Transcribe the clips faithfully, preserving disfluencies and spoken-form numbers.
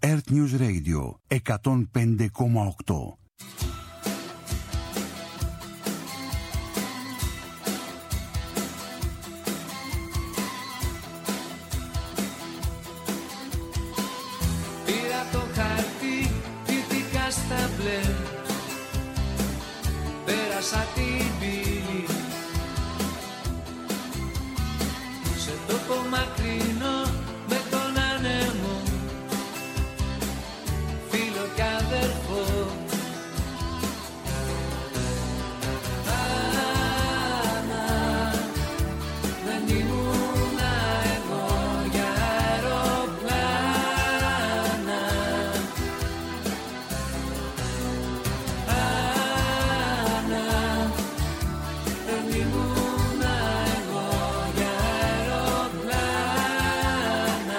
Earth News Radio εκατόν πέντε κόμμα οκτώ. Πήρα το χαρτί, κοιτήκα στα μπλε, πέρασα την πύλη, σε τόπο μακρινό με τον άνεμο, φίλο κι αδερφό. Άνα, δεν ήμουνα εγώ για αεροπλάνα. Άνα, δεν ήμουνα εγώ για αεροπλάνα.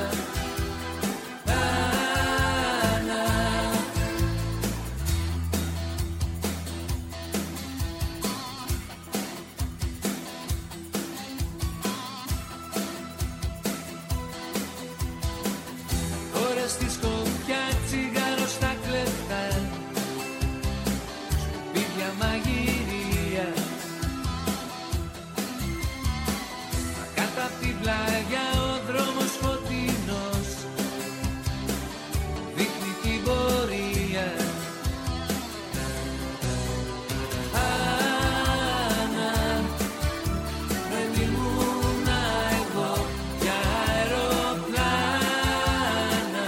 Άνα. Ώρες στη σκοπιά, τσιγάρο στα κλεφτά, σκουπίδια μαγειρία. Μα κάτω απ' την πλάγια ο δρόμος φωτεινός δείχνει την πορεία. Άνα, δεν ήμουνα εγώ για αεροπλάνα.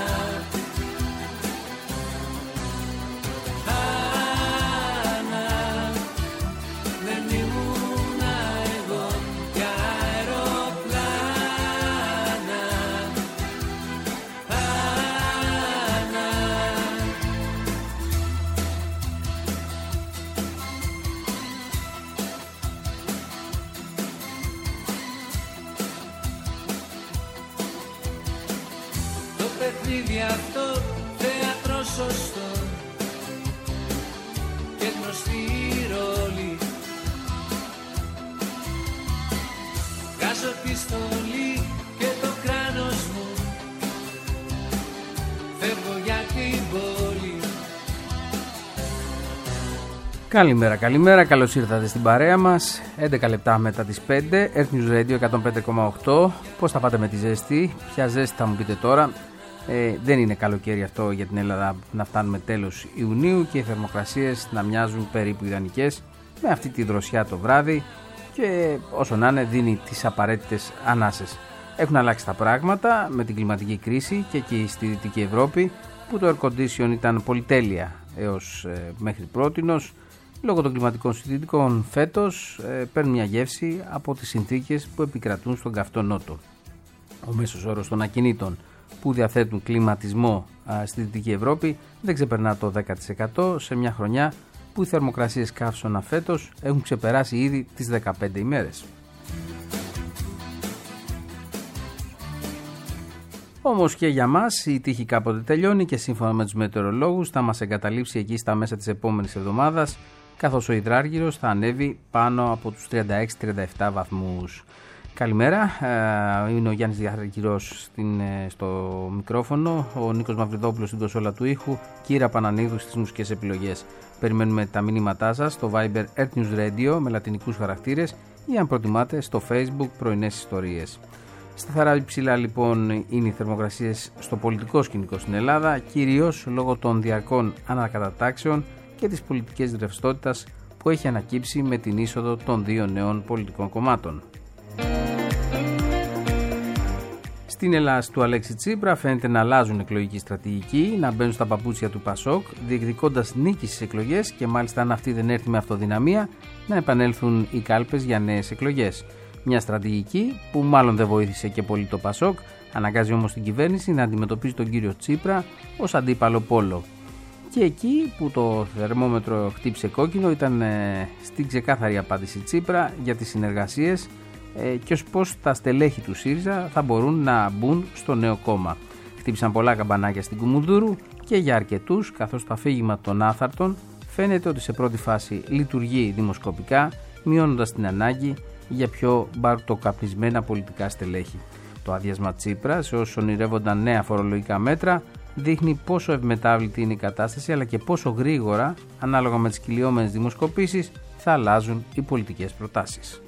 Άνα, δεν ήμουνα εγώ για αεροπλάνα. Άνα. Το παιχνίδι αυτό θέατρο σωστό και γνωστή ρόλη. Βγάζω τη στολή και το κράνος μου, φεύγω για την πόλη. Καλημέρα, καλημέρα, καλώς ήρθατε στην παρέα μας. έντεκα λεπτά μετά τις πέντε, Earth News Radio εκατόν πέντε κόμμα οκτώ. Πώς θα πάτε με τη ζέστη, ποια ζέστη θα μου πείτε τώρα. Ε, δεν είναι καλοκαίρι αυτό για την Ελλάδα, να φτάνουμε τέλος Ιουνίου και οι θερμοκρασίες να μοιάζουν περίπου ιδανικές, με αυτή τη δροσιά το βράδυ και όσο να είναι δίνει τις απαραίτητες ανάσες. Έχουν αλλάξει τα πράγματα με την κλιματική κρίση και εκεί στη Δυτική Ευρώπη, που το air condition ήταν πολυτέλεια έως ε, μέχρι πρότινος. Λόγω των κλιματικών συνθήκων φέτος ε, παίρνουν μια γεύση από τις συνθήκες που επικρατούν στον καυτό νότο. Ο μέσος όρος των ακινήτων που διαθέτουν κλιματισμό α, στη Δυτική Ευρώπη δεν ξεπερνά το δέκα τοις εκατό σε μια χρονιά που οι θερμοκρασίες καύσωνα φέτος έχουν ξεπεράσει ήδη τις δεκαπέντε ημέρες. Όμως και για μας η τύχη κάποτε τελειώνει και σύμφωνα με τους μετεωρολόγους θα μας εγκαταλείψει εκεί στα μέσα της επόμενης εβδομάδας, καθώς ο υδράργυρος θα ανέβει πάνω από τους τριάντα έξι τριάντα επτά βαθμούς. Καλημέρα, είναι ο Γιάννης Διαργυρός στο μικρόφωνο, ο Νίκος Μαυριδόπουλος στην κονσόλα του ήχου, Κύρα Πανανίδου στις μουσικές επιλογές. Περιμένουμε τα μηνύματά σας στο Viber Earth News Radio με λατινικούς χαρακτήρες ή αν προτιμάτε στο Facebook πρωινές ιστορίες. Σταθερά υψηλά λοιπόν είναι οι θερμοκρασίες στο πολιτικό σκηνικό στην Ελλάδα, κυρίως λόγω των διαρκών ανακατατάξεων και της πολιτικής ρευστότητας που έχει ανακύψει με την είσοδο των δύο νέων πολιτικών κομμάτων. Στην Ελλάδα του Αλέξη Τσίπρα φαίνεται να αλλάζουν εκλογική στρατηγική, να μπαίνουν στα παπούτσια του Πασόκ, διεκδικώντας νίκη στις εκλογές και μάλιστα αν αυτή δεν έρθει με αυτοδυναμία, να επανέλθουν οι κάλπες για νέες εκλογές. Μια στρατηγική που μάλλον δεν βοήθησε και πολύ το Πασόκ, αναγκάζει όμως την κυβέρνηση να αντιμετωπίζει τον κύριο Τσίπρα ως αντίπαλο πόλο. Και εκεί που το θερμόμετρο χτύπησε κόκκινο ήταν ε, στην ξεκάθαρη απάντηση Τσίπρα για τις συνεργασίες ε, και ως πώς τα στελέχη του ΣΥΡΙΖΑ θα μπορούν να μπουν στο νέο κόμμα. Χτύπησαν πολλά καμπανάκια στην Κουμουνδούρου και για αρκετούς, καθώς το αφήγημα των άθαρτων φαίνεται ότι σε πρώτη φάση λειτουργεί δημοσκοπικά, μειώνοντας την ανάγκη για πιο μπαρτοκαπνισμένα πολιτικά στελέχη. Το άδειασμα Τσίπρα σε όσους ονειρεύονταν νέα φορολογικά μέτρα δείχνει πόσο ευμετάβλητη είναι η κατάσταση, αλλά και πόσο γρήγορα, ανάλογα με τις κυλιόμενες δημοσκοπήσεις, θα αλλάζουν οι πολιτικές προτάσεις.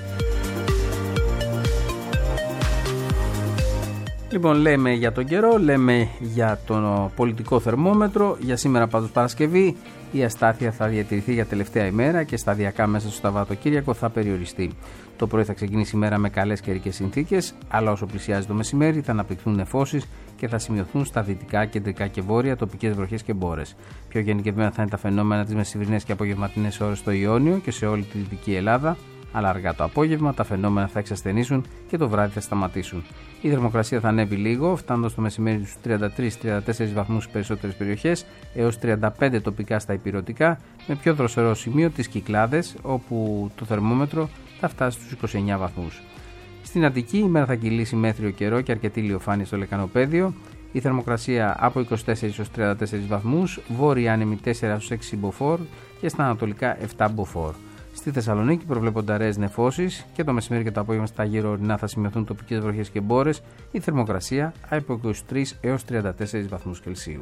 Λοιπόν, λέμε για τον καιρό, λέμε για το πολιτικό θερμόμετρο. Για σήμερα πάντως Παρασκευή η αστάθεια θα διατηρηθεί για τελευταία ημέρα και σταδιακά μέσα στο Σαββατοκύριακο θα περιοριστεί. Το πρωί θα ξεκινήσει η μέρα με καλές καιρικές συνθήκες, αλλά όσο πλησιάζει το μεσημέρι θα αναπτυχθούν νεφώσεις και θα σημειωθούν στα δυτικά, κεντρικά και βόρεια τοπικές βροχές και μπόρες. Πιο γενικευμένα θα είναι τα φαινόμενα τις μεσημβρινές και απογευματινές ώρες στο Ιόνιο και σε όλη τη Δυτική Ελλάδα. Αλλά αργά το απόγευμα τα φαινόμενα θα εξασθενήσουν και το βράδυ θα σταματήσουν. Η θερμοκρασία θα ανέβει λίγο, φτάνοντας το μεσημέρι στους τριάντα τρεις με τριάντα τέσσερις βαθμούς στις περισσότερες περιοχές, έως τριάντα πέντε τοπικά στα ηπειρωτικά, με πιο δροσερό σημείο τις Κυκλάδες, όπου το θερμόμετρο θα φτάσει στους είκοσι εννέα βαθμούς. Στην Αττική η μέρα θα κυλήσει μέτριο καιρό και αρκετή ηλιοφάνεια στο λεκανοπέδιο. Η θερμοκρασία από είκοσι τέσσερις έως τριάντα τέσσερις βαθμούς, βόρεια άνεμη τέσσερα έως έξι μποφόρ και στα ανατολικά επτά μποφόρ. Στη Θεσσαλονίκη προβλέπονται αραιές νεφώσεις και το μεσημέρι και το απόγευμα στα γύρω ορεινά θα σημειωθούν τοπικές βροχές και μπόρες. Η θερμοκρασία από είκοσι τρεις έως τριάντα τέσσερις βαθμούς Κελσίου.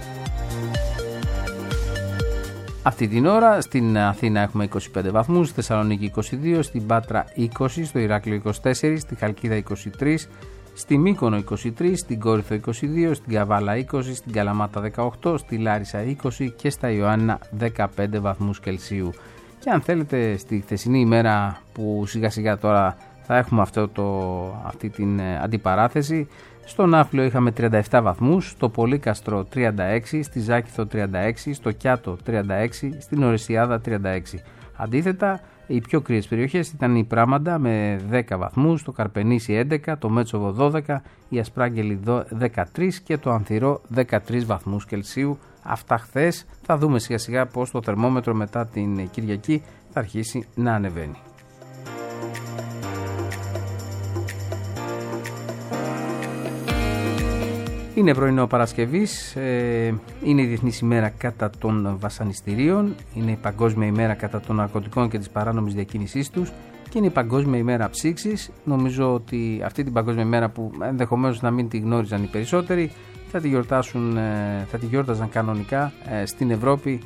Αυτή την ώρα στην Αθήνα έχουμε είκοσι πέντε βαθμούς, στη Θεσσαλονίκη είκοσι δύο, στην Πάτρα είκοσι, στο Ηράκλειο είκοσι τέσσερα, στη Χαλκίδα είκοσι τρία, στη Μύκονο είκοσι τρία, στην Κόρινθο είκοσι δύο, στην Καβάλα είκοσι, στην Καλαμάτα δεκαοκτώ, στη Λάρισα είκοσι και στα Ιωάννινα δεκαπέντε βαθμούς Κελσίου. Και αν θέλετε στη χθεσινή ημέρα που σιγά σιγά τώρα θα έχουμε αυτό το, αυτή την αντιπαράθεση, στο Ναύπλιο είχαμε τριάντα επτά βαθμούς, στο Πολύκαστρο τριάντα έξι, στη Ζάκηθο τριάντα έξι, στο Κιάτο τριάντα έξι, στην Ορεσιάδα τριάντα έξι. Αντίθετα, οι πιο κρύες περιοχές ήταν η Πράμαντα με δέκα βαθμούς, το Καρπενήσι έντεκα, το Μέτσοβο δώδεκα, η Ασπράγγελη δεκατρία και το Ανθυρό δεκατρείς βαθμούς Κελσίου. Αυτά χθες. Θα δούμε σιγά σιγά πως το θερμόμετρο μετά την Κυριακή θα αρχίσει να ανεβαίνει. Είναι πρωινό Παρασκευής, ε, είναι η Διεθνής ημέρα κατά των βασανιστήριων, είναι η Παγκόσμια ημέρα κατά των ναρκωτικών και της παράνομης διακίνησής τους και είναι η Παγκόσμια ημέρα ψήξης. Νομίζω ότι αυτή την Παγκόσμια ημέρα που ενδεχομένως να μην τη γνώριζαν οι περισσότεροι, θα τη, γιορτάσουν, θα τη γιόρταζαν κανονικά στην Ευρώπη,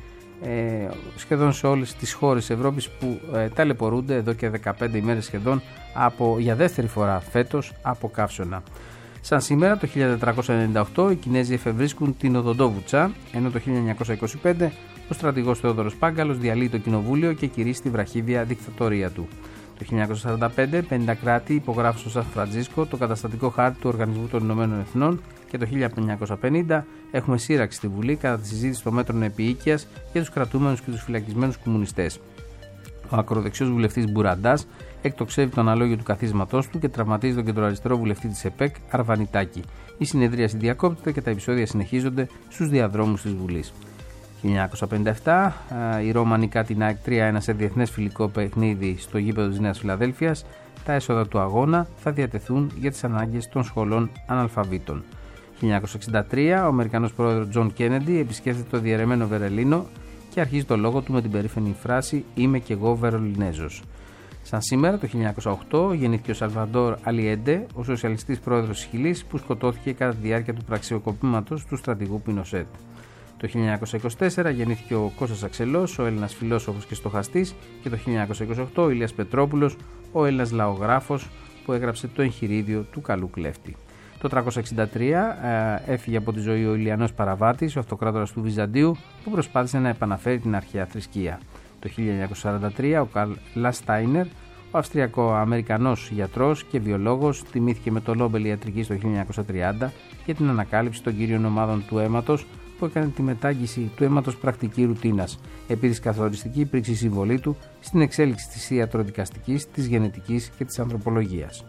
σχεδόν σε όλες τις χώρες της Ευρώπης που ταλαιπωρούνται εδώ και δεκαπέντε ημέρες σχεδόν από, για δεύτερη φορά φέτος από καύσωνα. Σαν σήμερα το χίλια τετρακόσια ενενήντα οκτώ οι Κινέζοι εφευρίσκουν την Οδοντόβουτσα, ενώ το χίλια εννιακόσια είκοσι πέντε ο στρατηγός Θεόδωρος Πάγκαλος διαλύει το κοινοβούλιο και κηρύσσει τη βραχύδια δικτατορία του. Το χίλια εννιακόσια σαράντα πέντε πενήντα κράτη υπογράφουν στο Σαν Φραντζίσκο το καταστατικό χάρτη του Οργανισμού των Ηνωμένων Εθνών και το χίλια εννιακόσια πενήντα έχουμε σύραξη στη Βουλή κατά τη συζήτηση των μέτρων επίοικιας για τους κρατούμενους και τους φυλακισμένους κομμουνιστές. Ο ακροδεξιός βουλευτής Μπουραντάς εκτοξεύει το αναλόγιο του καθίσματός του και τραυματίζει τον κεντροαριστερό βουλευτή της ΕΠΕΚ Αρβανιτάκη. Η συνεδρίαση διακόπτεται και τα επεισόδια συνεχίζονται στους διαδρόμους της Βουλής. χίλια εννιακόσια πενήντα επτά η Ρώμανοι κάτι την ΑΕΚ τρία ένα σε διεθνές φιλικό παιχνίδι στο γήπεδο της Νέας Φιλαδέλφειας. Τα έσοδα του αγώνα θα διατεθούν για τις ανάγκες των σχολών αναλφαβήτων. χίλια εννιακόσια εξήντα τρία ο Αμερικανός πρόεδρος Τζον Κένεντι επισκέφτεται το διαιρεμένο Βερολίνο και αρχίζει το λόγο του με την περήφανη φράση «Είμαι κι εγώ Βερολινέζος». Σαν σήμερα το χίλια εννιακόσια οκτώ γεννήθηκε ο Σαλβαντόρ Αλιέντε, ο σοσιαλιστής πρόεδρος της Χιλής που σκοτώθηκε κατά τη διάρκεια του πραξιοκοπήματος του στρατηγού Πινοσέτ. Το χίλια εννιακόσια είκοσι τέσσερα γεννήθηκε ο Κώστας Αξελός, ο Έλληνας φιλόσοφος και στοχαστής, και το χίλια εννιακόσια είκοσι οκτώ ο Ηλίας Πετρόπουλος, ο Έλληνας λαογράφος που έγραψε το εγχειρίδιο του καλού κλέφτη. Το τριακόσια εξήντα τρία ε, έφυγε από τη ζωή ο Ηλιανός Παραβάτης, ο αυτοκράτορας του Βυζαντίου, που προσπάθησε να επαναφέρει την αρχαία θρησκεία. Το χίλια εννιακόσια σαράντα τρία ο Καρλ Λαστάινερ, ο Αυστριακο-Αμερικανός γιατρός και βιολόγος, τιμήθηκε με το Νόμπελ Ιατρικής το χίλια εννιακόσια τριάντα για την ανακάλυψη των κύριων ομάδων του αίματος που έκανε τη μετάγγιση του αίματος πρακτική ρουτίνας. Επίσης, καθοριστική υπήρξε η συμβολή του στην εξέλιξη της ιατροδικαστικής, της γενετικής και της ανθρωπολογίας.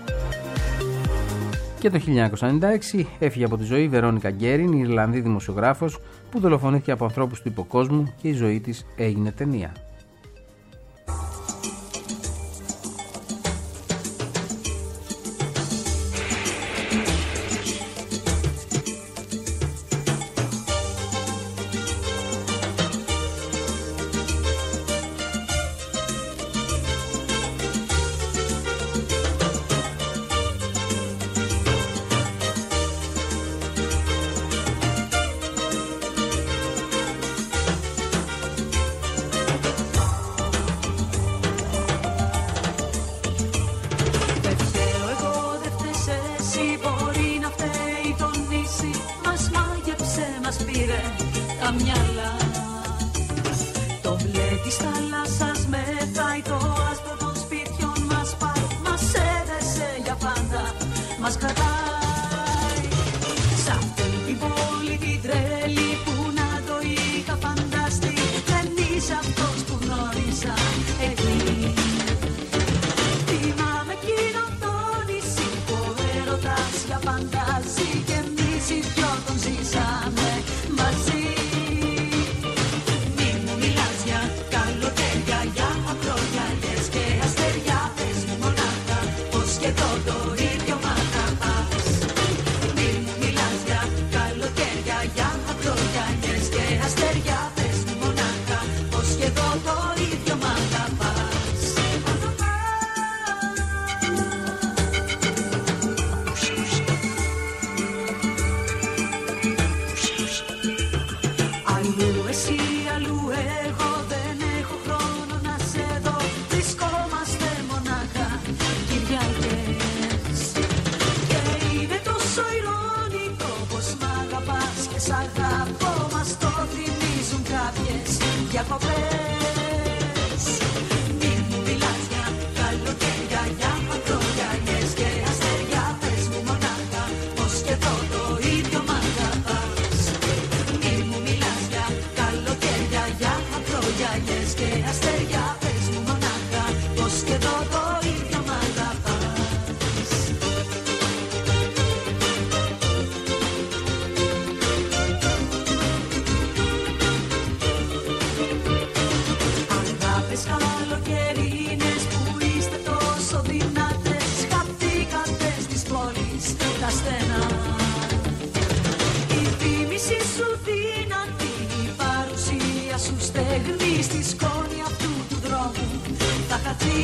Και το χίλια εννιακόσια ενενήντα έξι έφυγε από τη ζωή η Βερόνικα Γκέριν, η Ιρλανδή δημοσιογράφος που δολοφονήθηκε από ανθρώπους του υποκόσμου και η ζωή της έγινε ταινία. τα μυαλά. Το μπλε της θάλασσας μετράει, το άσπρο των σπιτιών μας πάει. Μας έδεσε για πάντα, μας κρατάει. Σ' αυτή την πόλη την τρέλη που να το είχα φανταστεί, δεν είσαι αυτός που γνώρισα εκεί. Θυμάμαι εκείνο το νησί που ο έρωτας για φαντάζει και εμείς οι δυο τον ζήσαμε μαζί. Μη μου μιλάς για καλοκαίρια, για ακρογιαλιές και αστεριά, πες μου μονάχα πως και εδώ το ίδιο μ' αγαπάς. Μη μου μιλάς για καλοκαίρια, για ακρογιαλιές και αστεριά, πες μου μονάχα πως και εδώ το ίδιο μ' αγαπάς. Αλλού εσύ, αλλού εγώ, δεν έχω χρόνο να σε δω. Βρισκόμαστε μονάχα Κυριακές. Και είναι τόσο ειρωνικό πως μ' αγαπάς και σ' αγαπώ. Μας το θυμίζουν κάποιες διακοπές. Μη μου μιλάς για καλοκαίρια, για ακρογιαλιές και αστεριά, πες μου μονάχα πως και εδώ το ίδιο μ' αγαπάς. Μη μου μιλάς για καλοκαίρια, για ακρογιαλιές και αστεριά, πες μου μονάχα πως και εδώ το ίδιο μ' αγαπάς. Αγάπες καλοκαιρινές που είστε τόσο δυνατές, χαθήκατε στις πόλεις τα στενά. Η θύμηση σου δυνατή, η παρουσία σου στεγνή, στη σκόνη αυτού του δρόμου θα χαθεί.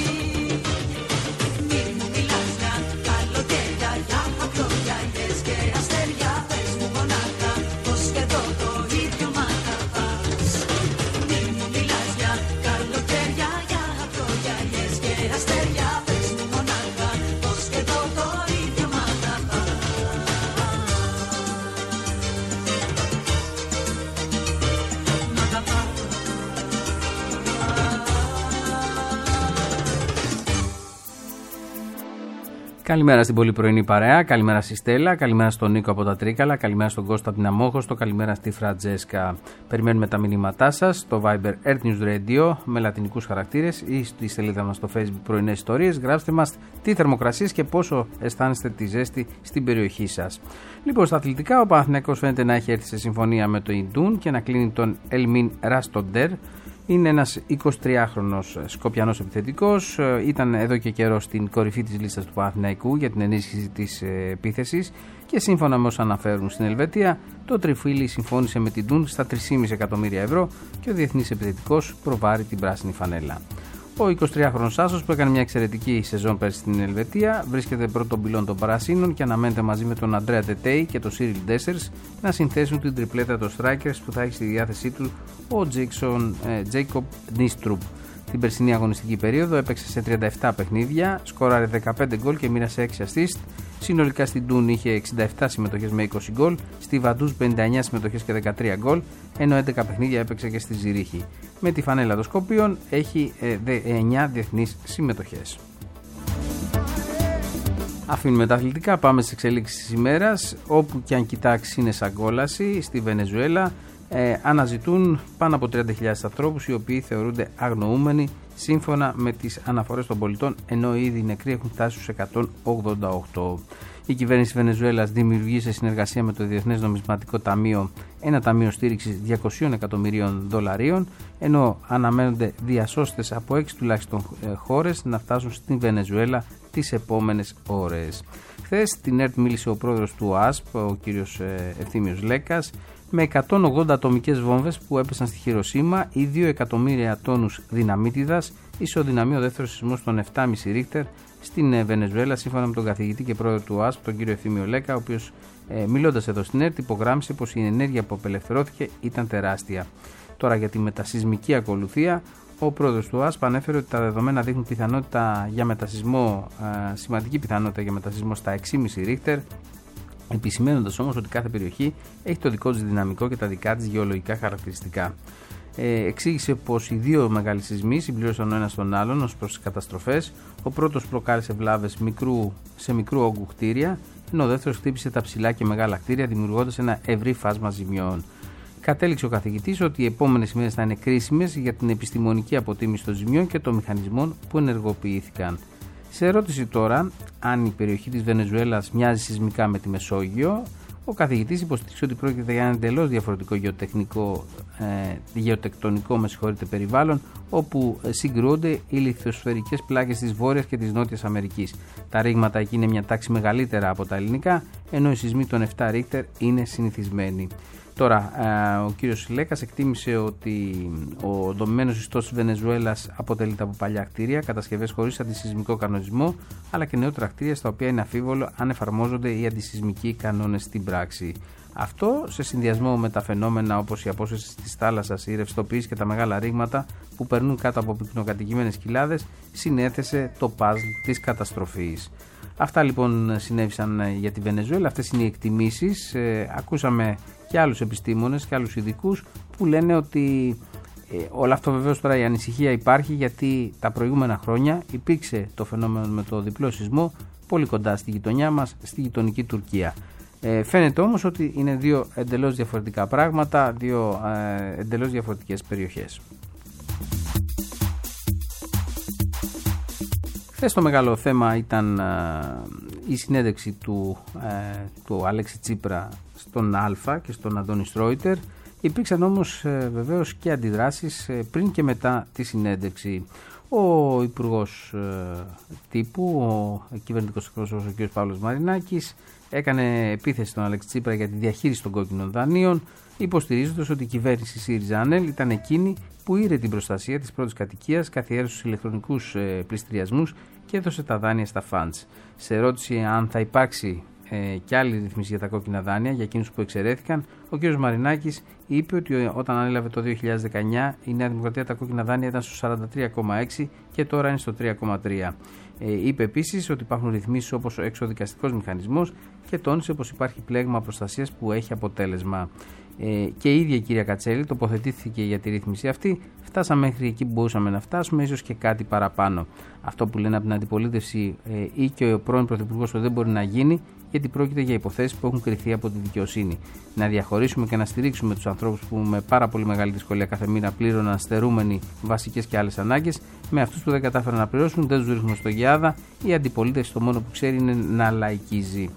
Μη μου μιλάς για καλοκαίρια, για ακρογιαλιές και αστεριά, πες μου μονάχα πως και εδώ το ίδιο μ' αγαπάς. Μη μου μιλάς για καλοκαίρια, για ακρογιαλιές και αστεριά, πες μου μονάχα πως και εδώ το ίδιο μ' αγαπάς. Μ' αγαπάς. Καλημέρα στην πολύ πρωινή παρέα, καλημέρα στη Στέλλα, καλημέρα στον Νίκο από τα Τρίκαλα, καλημέρα στον Κώστα από την Αμόχωστο, καλημέρα στη Φραντζέσκα. Περιμένουμε τα μηνύματά σας στο Viber Earth News Radio με λατινικούς χαρακτήρες ή στη σελίδα μας στο Facebook Πρωινές Ιστορίες. Γράψτε μας τι θερμοκρασίες και πόσο αισθάνεστε τη ζέστη στην περιοχή σας. Λοιπόν, στα αθλητικά, ο Παναθηναϊκός φαίνεται να έχει έρθει σε συμφωνία με το Ιντούν και να κλείνει τον Ελμίν Ραστοντέρ. Είναι ένας εικοσιτριάχρονος σκοπιανός επιθετικός, ήταν εδώ και καιρό στην κορυφή της λίστας του Παναθηναϊκού για την ενίσχυση της επίθεσης και σύμφωνα με όσα αναφέρουν στην Ελβετία, το τριφύλι συμφώνησε με την Τούν στα τρία κόμμα πέντε εκατομμύρια ευρώ και ο διεθνής επιθετικός προβάρει την πράσινη φανέλα. Ο εικοσιτριάχρονος άσος που έκανε μια εξαιρετική σεζόν πέρσι στην Ελβετία βρίσκεται πρώτον πυλών των Πρασίνων και αναμένεται μαζί με τον Αντρέα Τετέι και τον Σίριλ Ντέσσερς να συνθέσουν την τριπλέτα των strikers που θα έχει στη διάθεσή του ο Τζέικοπ Νίστρουμπ. Την περσινή αγωνιστική περίοδο έπαιξε σε τριάντα επτά παιχνίδια, σκόραρε δεκαπέντε γκολ και μοίρασε έξι assist. Συνολικά στην Τούν είχε εξήντα επτά συμμετοχές με είκοσι γκολ, στη Βαντούς πενήντα εννιά συμμετοχές και δεκατρία γκολ, ενώ έντεκα παιχνίδια έπαιξε και στη Ζηρίχη. Με τη φανέλα των Σκοπίων έχει εννιά διεθνείς συμμετοχές. Αφήνουμε τα αθλητικά, πάμε στις εξελίξεις της ημέρας. Όπου και αν κοιτάξει είναι σαν κόλαση. Στη Βενεζουέλα ε, αναζητούν πάνω από τριάντα χιλιάδες ανθρώπους οι οποίοι θεωρούνται αγνοούμενοι σύμφωνα με τις αναφορές των πολιτών, ενώ ήδη οι νεκροί έχουν φτάσει στους εκατόν ογδόντα οκτώ. Η κυβέρνηση της Βενεζουέλας δημιουργεί σε συνεργασία με το Διεθνές Νομισματικό Ταμείο ένα ταμείο στήριξης διακόσια εκατομμυρίων δολαρίων, ενώ αναμένονται διασώστες από έξι τουλάχιστον χώρες να φτάσουν στην Βενεζουέλα τις επόμενες ώρες. Χθες στην ΕΡΤ μίλησε ο πρόεδρος του ΟΑΣΠ, ο κύριος Ευθύμιος Λέκας, με εκατόν ογδόντα ατομικές βόμβες που έπεσαν στη Χειροσίμα ή δύο εκατομμύρια τόνους δυναμίτιδας, ισοδυναμεί ο δεύτερος σεισμός των επτά κόμμα πέντε Ρίχτερ στην Βενεζουέλα, σύμφωνα με τον καθηγητή και πρόεδρο του ΟΑΣΠ, τον κύριο Ευθύμιο Λέκα, ο οποίος ε, μιλώντας εδώ στην ΕΡΤ υπογράμμισε πως η ενέργεια που απελευθερώθηκε ήταν τεράστια. Τώρα για τη μετασυσμική ακολουθία, ο πρόεδρος του ΟΑΣΠ ανέφερε ότι τα δεδομένα δείχνουν πιθανότητα για μετασυσμό, ε, σημαντική πιθανότητα για μετασυσμό στα έξι κόμμα πέντε Ρίχτερ επισημαίνοντας όμως ότι κάθε περιοχή έχει το δικό της δυναμικό και τα δικά της γεωλογικά χαρακτηριστικά. Ε, εξήγησε πως οι δύο μεγάλοι σεισμοί συμπλήρωσαν ο ένας τον άλλον ως προς τις καταστροφές. Ο πρώτος προκάλεσε βλάβες μικρού, σε μικρού όγκου κτίρια, ενώ ο δεύτερος χτύπησε τα ψηλά και μεγάλα κτίρια, δημιουργώντας ένα ευρύ φάσμα ζημιών. Κατέληξε ο καθηγητής ότι οι επόμενες ημέρες θα είναι κρίσιμες για την επιστημονική αποτίμηση των ζημιών και των μηχανισμών που ενεργοποιήθηκαν. Σε ερώτηση τώρα αν η περιοχή της Βενεζουέλας μοιάζει σεισμικά με τη Μεσόγειο, ο καθηγητής υποστήριξε ότι πρόκειται για ένα εντελώς διαφορετικό γεωτεχνικό, ε, γεωτεκτονικό με συγχωρείτε, περιβάλλον, όπου συγκρούονται οι λιθοσφαιρικές πλάκες της Βόρειας και της Νότιας Αμερικής. Τα ρήγματα εκεί είναι μια τάξη μεγαλύτερα από τα ελληνικά, ενώ οι σεισμοί των επτά Ρίχτερ είναι συνηθισμένοι. Τώρα, ο κύριος Λέκας εκτίμησε ότι ο δομημένος ιστός της Βενεζουέλας αποτελείται από παλιά κτίρια, κατασκευές χωρίς αντισυσμικό κανονισμό, αλλά και νεότερα κτίρια στα οποία είναι αφίβολο αν εφαρμόζονται οι αντισυσμικοί κανόνες στην πράξη. Αυτό, σε συνδυασμό με τα φαινόμενα όπως η απόσταση της θάλασσας, η ρευστοποίηση και τα μεγάλα ρήγματα που περνούν κάτω από πυκνοκατοικημένες κοιλάδες, συνέθεσε το παζλ της καταστροφής. Αυτά λοιπόν συνέβησαν για τη Βενεζουέλα, αυτές είναι οι εκτιμήσεις. Ε, ακούσαμε και άλλους επιστήμονες και άλλους ειδικούς που λένε ότι ε, όλο αυτό βεβαίως τώρα η ανησυχία υπάρχει, γιατί τα προηγούμενα χρόνια υπήρξε το φαινόμενο με το διπλό σεισμό πολύ κοντά στη γειτονιά μας, στη γειτονική Τουρκία. Ε, φαίνεται όμως ότι είναι δύο εντελώς διαφορετικά πράγματα, δύο ε, εντελώς διαφορετικές περιοχές. Χθες το μεγάλο θέμα ήταν α, η συνέντευξη του, ε, του Αλέξη Τσίπρα στον Α και στον Αντώνη Στρόιτερ. Υπήρξαν όμως ε, βεβαίως και αντιδράσεις ε, πριν και μετά τη συνέντευξη. Ο Υπουργός ε, Τύπου, ο κυβερνητικός εκπρόσωπος ο κ. Παύλος Μαρινάκης, έκανε επίθεση στον Αλέξη Τσίπρα για τη διαχείριση των κόκκινων δανείων, υποστηρίζοντας ότι η κυβέρνηση ΣΥΡΙΖΑ-ΑΝΕΛ ήταν εκείνη που ήρε την προστασία της πρώτης κατοικίας, καθιέρωσε τους ηλεκτρονικούς ε, πληστηριασμούς και έδωσε τα δάνεια στα funds. Σε ερώτηση αν θα υπάρξει ε, και άλλη ρύθμιση για τα κόκκινα δάνεια, για εκείνους που εξαιρέθηκαν, ο κ. Μαρινάκης είπε ότι όταν ανέλαβε το δύο χιλιάδες δεκαεννιά η Νέα Δημοκρατία τα κόκκινα δάνεια ήταν στο σαράντα τρία κόμμα έξι και τώρα είναι στο τρία κόμμα τρία. Ε, είπε επίσης ότι υπάρχουν ρυθμίσεις όπως ο εξωδικαστικός μηχανισμός και τόνισε πως υπάρχει πλέγμα προστασίας που έχει αποτέλεσμα. Ε, και η ίδια η κυρία Κατσέλη τοποθετήθηκε για τη ρύθμιση αυτή. Φτάσαμε μέχρι εκεί που μπορούσαμε να φτάσουμε, ίσως και κάτι παραπάνω. Αυτό που λένε από την αντιπολίτευση ε, ή και ο πρώην Πρωθυπουργός ότι δεν μπορεί να γίνει, γιατί πρόκειται για υποθέσεις που έχουν κριθεί από τη δικαιοσύνη. Να διαχωρίσουμε και να στηρίξουμε τους ανθρώπους που με πάρα πολύ μεγάλη δυσκολία κάθε μήνα πλήρωναν στερούμενοι βασικές και άλλες ανάγκες, με αυτούς που δεν κατάφεραν να πληρώσουν, δεν τους ρίχνουμε στο γυάδα. Η αντιπολίτευση το μόνο που ξέρει είναι να λαϊκίζει.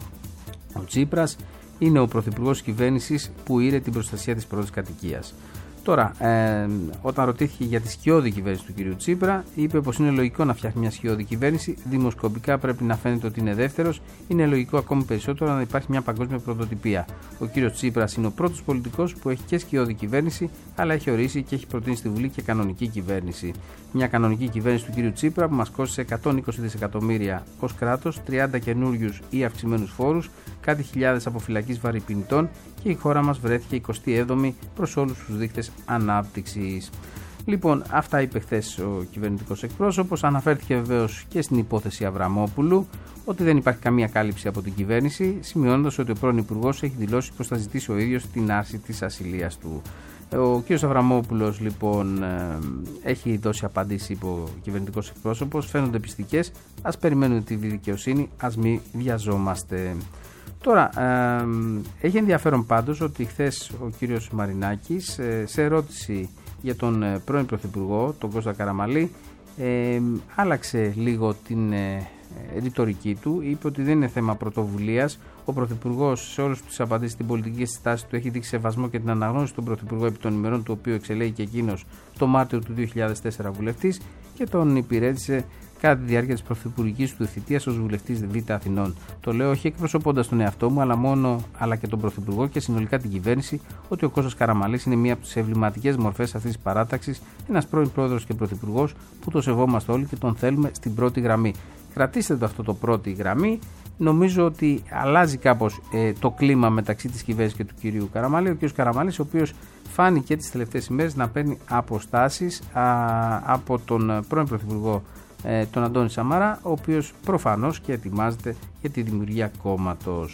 Ο Τσίπρας είναι ο πρωθυπουργός της κυβέρνησης που ήρε την προστασία της πρώτης κατοικίας. Τώρα, ε, όταν ρωτήθηκε για τη σκιώδη κυβέρνηση του κ. Τσίπρα, είπε πως είναι λογικό να φτιάχνει μια σκιώδη κυβέρνηση. Δημοσκοπικά πρέπει να φαίνεται ότι είναι δεύτερος. Είναι λογικό ακόμη περισσότερο να υπάρχει μια παγκόσμια πρωτοτυπία. Ο κ. Τσίπρας είναι ο πρώτος πολιτικός που έχει και σκιώδη κυβέρνηση, αλλά έχει ορίσει και έχει προτείνει στη Βουλή και κανονική κυβέρνηση. Μια κανονική κυβέρνηση του κ. Τσίπρα που μας κόστησε εκατόν είκοσι δισεκατομμύρια ως κράτος, τριάντα καινούριους ή αυξημένους φόρους, κάτι χιλιάδες αποφυλακής βαρυπινητών και η χώρα μας βρέθηκε εικοστή έβδομη προς όλους τους δείκτες ανάπτυξης. Λοιπόν, αυτά είπε χθες ο κυβερνητικός εκπρόσωπος. Αναφέρθηκε βεβαίως και στην υπόθεση Αβραμόπουλου ότι δεν υπάρχει καμία κάλυψη από την κυβέρνηση, σημειώνοντας ότι ο πρώην Υπουργός έχει δηλώσει πως θα ζητήσει ο ίδιος την άρση της ασυλίας του. Ο κ. Αβραμόπουλος λοιπόν έχει δώσει απαντήσει, είπε ο κυβερνητικός εκπρόσωπος, φαίνονται πιστικές, ας περιμένουμε τη δικαιοσύνη, ας μην βιαζόμαστε. Τώρα, ε, έχει ενδιαφέρον πάντως ότι χθες ο κύριος Μαρινάκης ε, σε ερώτηση για τον ε, πρώην Πρωθυπουργό, τον Κώστα Καραμανλή, ε, άλλαξε λίγο την ε, ρητορική του, είπε ότι δεν είναι θέμα πρωτοβουλίας. Ο Πρωθυπουργός σε όλες τις απαντήσεις στην πολιτική και στη στάση του έχει δείξει σεβασμό και την αναγνώριση του Πρωθυπουργού επί των ημερών του οποίου εξελέγει και εκείνος το Μάρτιο του δύο χιλιάδες τέσσερα βουλευτής και τον υπηρέτησε κατά τη διάρκεια της πρωθυπουργικής του θητείας ως βουλευτής Β' Αθηνών. Το λέω όχι εκπροσωπώντας τον εαυτό μου, αλλά μόνο αλλά και τον Πρωθυπουργό και συνολικά την κυβέρνηση, ότι ο Κώστας Καραμανλής είναι μία από τις εμβληματικές μορφές αυτής της παράταξης, ένας πρώην πρόεδρος και πρωθυπουργός που το σεβόμαστε όλοι και τον θέλουμε στην πρώτη γραμμή. Κρατήστε το αυτό το πρώτη γραμμή. Νομίζω ότι αλλάζει κάπως ε, το κλίμα μεταξύ της κυβέρνησης και του κυρίου Καραμανλή. Ο κ. Καραμανλής, ο οποίος φάνηκε τις τελευταίες ημέρες να παίρνει αποστάσεις α, από τον πρώην πρωθυπουργό τον Αντώνη Σαμαρά, ο οποίος προφανώς και ετοιμάζεται για τη δημιουργία κόμματος.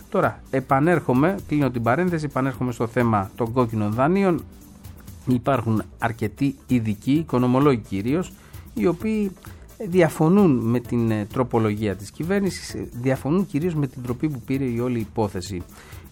Τώρα, επανέρχομαι, κλείνω την παρένθεση, επανέρχομαι στο θέμα των κόκκινων δανείων. Υπάρχουν αρκετοί ειδικοί, οικονομολόγοι κυρίως, οι οποίοι διαφωνούν με την τροπολογία της κυβέρνησης, διαφωνούν κυρίως με την τροπή που πήρε η όλη υπόθεση.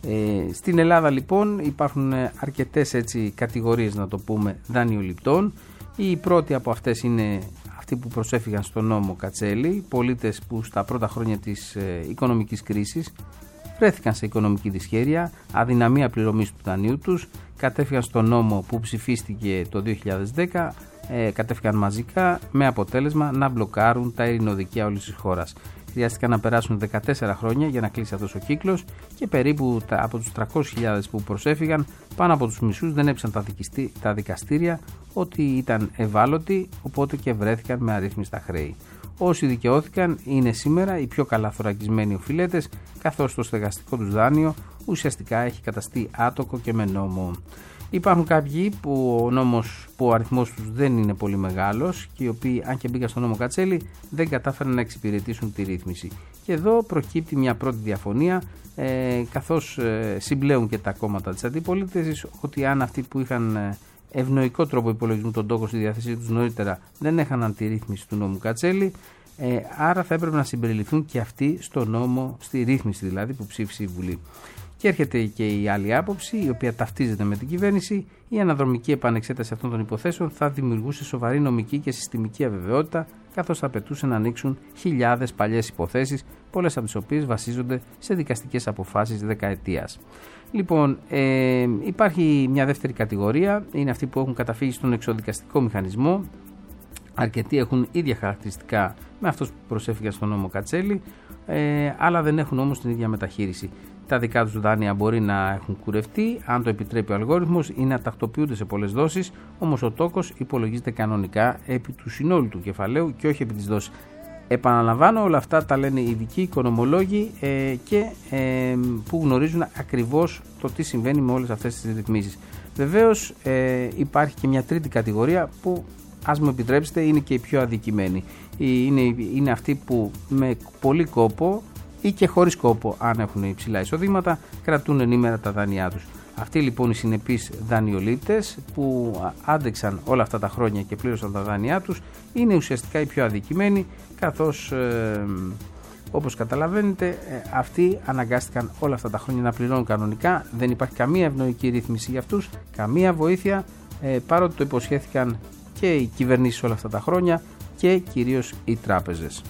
Ε, στην Ελλάδα λοιπόν υπάρχουν αρκετές έτσι κατηγορίες, να το πούμε, δανειοληπτών. Η πρώτη από αυτές είναι αυτοί που προσέφυγαν στον νόμο Κατσέλη, πολίτες που στα πρώτα χρόνια της ε, οικονομικής κρίσης βρέθηκαν σε οικονομική δυσχέρεια, αδυναμία πληρωμής του δανείου τους, κατέφυγαν στον νόμο που ψηφίστηκε το δύο χιλιάδες δέκα, ε, κατέφυγαν μαζικά με αποτέλεσμα να μπλοκάρουν τα ειρηνοδικαία όλης της χώρας. Χρειάστηκαν να περάσουν δεκατέσσερα χρόνια για να κλείσει αυτός ο κύκλος και περίπου τα, από τους τριακόσιες χιλιάδες που προσέφυγαν, πάνω από τους μισούς δεν έψαν τα, δικιστή, τα δικαστήρια ότι ήταν ευάλωτοι, οπότε και βρέθηκαν με αρρύθμιστα χρέη. Όσοι δικαιώθηκαν είναι σήμερα οι πιο καλά θωρακισμένοι οφειλέτες, καθώς το στεγαστικό τους δάνειο ουσιαστικά έχει καταστεί άτοκο και με νόμο. Υπάρχουν κάποιοι που ο νόμος, που ο αριθμός τους δεν είναι πολύ μεγάλος και οι οποίοι, αν και μπήκαν στον νόμο Κατσέλη, δεν κατάφεραν να εξυπηρετήσουν τη ρύθμιση. Και εδώ προκύπτει μια πρώτη διαφωνία, ε, καθώς ε, συμπλέουν και τα κόμματα της αντιπολίτευσης, ότι αν αυτοί που είχαν ε, ευνοϊκό τρόπο υπολογισμού τον τόκο στη διάθεσή τους νωρίτερα δεν έχαναν τη ρύθμιση του νόμου Κατσέλη, ε, άρα θα έπρεπε να συμπεριληφθούν και αυτοί στο νόμο, στη ρύθμιση δηλαδή που ψήφισε η Βουλή. Και έρχεται και η άλλη άποψη, η οποία ταυτίζεται με την κυβέρνηση. Η αναδρομική επανεξέταση αυτών των υποθέσεων θα δημιουργούσε σοβαρή νομική και συστημική αβεβαιότητα, καθώς θα απαιτούσε να ανοίξουν χιλιάδες παλιές υποθέσεις, πολλές από τις οποίες βασίζονται σε δικαστικές αποφάσεις δεκαετίας. Λοιπόν, ε, υπάρχει μια δεύτερη κατηγορία, είναι αυτοί που έχουν καταφύγει στον εξοδικαστικό μηχανισμό. Αρκετοί έχουν ίδια χαρακτηριστικά με αυτούς που προσέφυγαν στον νόμο Κατσέλη, ε, αλλά δεν έχουν όμως την ίδια μεταχείριση. Τα δικά τους δάνεια μπορεί να έχουν κουρευτεί, αν το επιτρέπει ο αλγόριθμος, ή να τακτοποιούνται σε πολλές δόσεις, όμως ο τόκος υπολογίζεται κανονικά επί του συνόλου του κεφαλαίου και όχι επί της δόσης. Επαναλαμβάνω, όλα αυτά τα λένε οι ειδικοί οικονομολόγοι ε, και ε, που γνωρίζουν ακριβώς το τι συμβαίνει με όλες αυτές τις ρυθμίσεις. Βεβαίως ε, υπάρχει και μια τρίτη κατηγορία που, ας μου επιτρέψετε, είναι και η πιο αδικημένη. Είναι, είναι αυτοί που με πολύ κόπο ή και χωρίς κόπο, αν έχουν υψηλά εισοδήματα, κρατούν ενήμερα τα δάνειά τους. Αυτοί λοιπόν οι συνεπείς δανειολήπτες που άντεξαν όλα αυτά τα χρόνια και πλήρωσαν τα δάνειά τους είναι ουσιαστικά οι πιο αδικημένοι, καθώς ε, όπως καταλαβαίνετε ε, αυτοί αναγκάστηκαν όλα αυτά τα χρόνια να πληρώνουν κανονικά. Δεν υπάρχει καμία ευνοϊκή ρύθμιση για αυτούς, καμία βοήθεια, ε, παρότι το υποσχέθηκαν και οι κυβερνήσεις όλα αυτά τα χρόνια και κυρίως οι τράπεζες.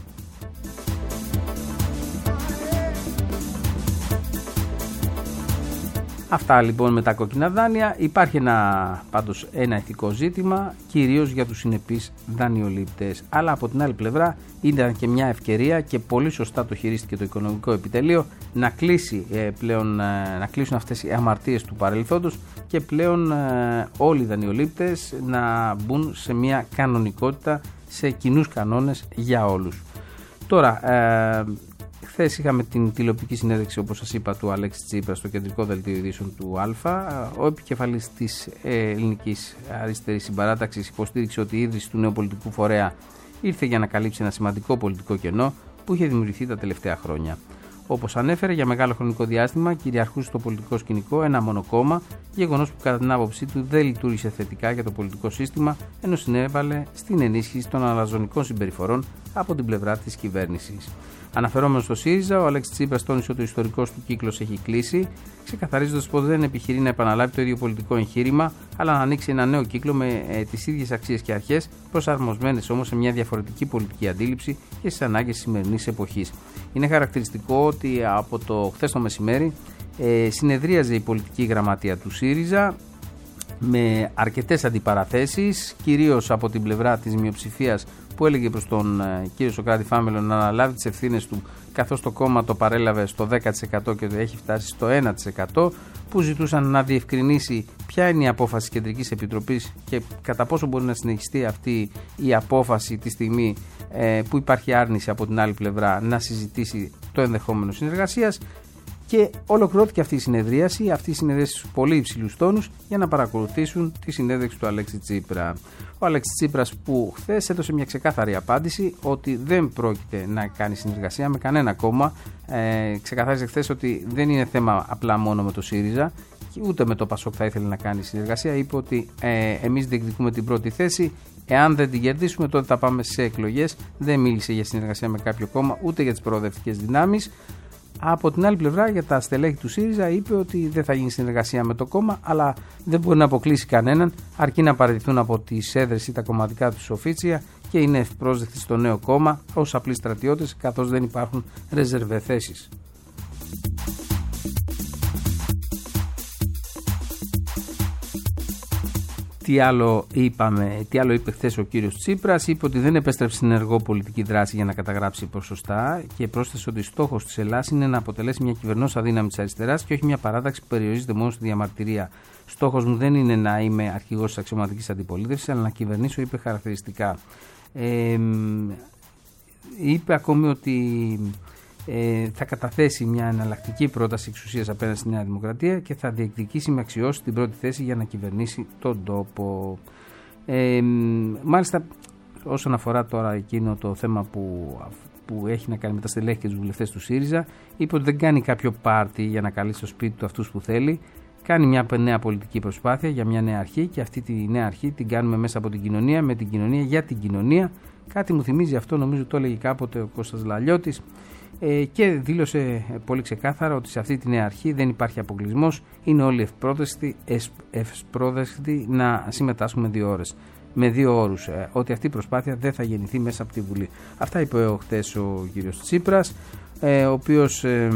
Αυτά λοιπόν με τα κόκκινα δάνεια. Υπάρχει ένα, πάντως ένα ηθικό ζήτημα, κυρίως για τους συνεπείς δανειολήπτες. Αλλά από την άλλη πλευρά ήταν και μια ευκαιρία, και πολύ σωστά το χειρίστηκε το Οικονομικό Επιτελείο, να, κλείσει, ε, πλέον, ε, να κλείσουν αυτές οι αμαρτίες του παρελθόντος και πλέον ε, όλοι οι δανειολήπτες να μπουν σε μια κανονικότητα, σε κοινούς κανόνες για όλους. Τώρα, ε, χθες είχαμε την τηλεοπτική συνέντευξη, όπως σας είπα, του Αλέξη Τσίπρα στο κεντρικό δελτίο ειδήσεων του Α. Ο επικεφαλής της ελληνικής αριστερής συμπαράταξης υποστήριξε ότι η ίδρυση του νέου πολιτικού φορέα ήρθε για να καλύψει ένα σημαντικό πολιτικό κενό που είχε δημιουργηθεί τα τελευταία χρόνια. Όπως ανέφερε, για μεγάλο χρονικό διάστημα κυριαρχούσε στο πολιτικό σκηνικό ένα μόνο κόμμα, γεγονός που κατά την άποψή του δεν λειτουργήσε θετικά για το πολιτικό σύστημα, ενώ συνέβαλε στην ενίσχυση των αλαζονικών συμπεριφορών από την πλευρά της κυβέρνησης. Αναφερόμενος στο ΣΥΡΙΖΑ, ο Αλέξης Τσίπρας τόνισε ότι ο ιστορικός του κύκλος έχει κλείσει, ξεκαθαρίζοντας πως δεν επιχειρεί να επαναλάβει το ίδιο πολιτικό εγχείρημα, αλλά να ανοίξει ένα νέο κύκλο με ε, τις ίδιες αξίες και αρχές, προσαρμοσμένες όμως σε μια διαφορετική πολιτική αντίληψη και στις ανάγκες της σημερινής εποχής. Είναι χαρακτηριστικό ότι από το χθες το μεσημέρι ε, συνεδρίαζε η πολιτική γραμματεία του ΣΥΡΙΖΑ με αρκετές αντιπαραθέσεις, κυρίως από την πλευρά της μειοψηφίας, που έλεγε προς τον ε, κύριο Σωκράτη Φάμελο να αναλάβει τις ευθύνες του, καθώς το κόμμα το παρέλαβε στο δέκα τοις εκατό και έχει φτάσει στο ένα τοις εκατό, που ζητούσαν να διευκρινίσει ποια είναι η απόφαση της Κεντρικής Επιτροπής και κατά πόσο μπορεί να συνεχιστεί αυτή η απόφαση τη στιγμή ε, που υπάρχει άρνηση από την άλλη πλευρά να συζητήσει το ενδεχόμενο συνεργασίας. Και ολοκληρώθηκε αυτή η συνεδρίαση, αυτή η συνεδρίαση στους πολύ υψηλούς τόνους για να παρακολουθήσουν τη συνέντευξη του Αλέξη Τσίπρα. Ο Αλέξης Τσίπρας που χθες έδωσε μια ξεκάθαρη απάντηση ότι δεν πρόκειται να κάνει συνεργασία με κανένα κόμμα. Ε, ξεκαθάρισε χθες ότι δεν είναι θέμα απλά μόνο με το ΣΥΡΙΖΑ και ούτε με το ΠΑΣΟΚ θα ήθελε να κάνει συνεργασία. Είπε ότι ε, εμείς διεκδικούμε την πρώτη θέση. Εάν δεν την κερδίσουμε, τότε θα πάμε σε εκλογές. Δεν μίλησε για συνεργασία με κάποιο κόμμα ούτε για τις προοδευτικές δυνάμεις. Από την άλλη πλευρά, για τα στελέχη του ΣΥΡΙΖΑ, είπε ότι δεν θα γίνει συνεργασία με το κόμμα, αλλά δεν μπορεί να αποκλείσει κανέναν, αρκεί να παραιτηθούν από τις έδρες ή τα κομματικά τους οφίτσια και είναι ευπρόσδεκτοι στο νέο κόμμα ως απλοί στρατιώτες, καθώς δεν υπάρχουν ρεζερβε θέσεις. Τι άλλο, είπαμε, τι άλλο είπε χθες ο κύριος Τσίπρας? Είπε ότι δεν επέστρεψε στην ενεργό πολιτική δράση για να καταγράψει ποσοστά και πρόσθεσε ότι στόχος της Ελλάδας είναι να αποτελέσει μια κυβερνώσα δύναμη της αριστεράς και όχι μια παράταξη που περιορίζεται μόνο στη διαμαρτυρία. Στόχος μου δεν είναι να είμαι αρχηγός της αξιωματικής αντιπολίτευσης, αλλά να κυβερνήσω, είπε χαρακτηριστικά. Ε, είπε ακόμη ότι Ε, θα καταθέσει μια εναλλακτική πρόταση εξουσίας απέναντι στη Νέα Δημοκρατία και θα διεκδικήσει με αξιώσεις την πρώτη θέση για να κυβερνήσει τον τόπο. Ε, μάλιστα, όσον αφορά τώρα εκείνο το θέμα που, που έχει να κάνει με τα στελέχη και τους βουλευτές του ΣΥΡΙΖΑ, είπε ότι δεν κάνει κάποιο πάρτι για να καλεί στο σπίτι του αυτούς που θέλει. Κάνει μια νέα πολιτική προσπάθεια για μια νέα αρχή και αυτή τη νέα αρχή την κάνουμε μέσα από την κοινωνία, με την κοινωνία, για την κοινωνία. Κάτι μου θυμίζει αυτό, νομίζω το έλεγε κάποτε ο Κώστας Λαλιώτης. Ε, και δήλωσε πολύ ξεκάθαρα ότι σε αυτή τη νέα αρχή δεν υπάρχει αποκλεισμός, είναι όλοι ευπρόσδεκτοι, ευπρόσδεκτοι να συμμετάσχουν με δύο ώρες. Με δύο όρους, ε, ότι αυτή η προσπάθεια δεν θα γεννηθεί μέσα από τη Βουλή. Αυτά είπε χτες ο κύριος Τσίπρας, ε, ο οποίος ε,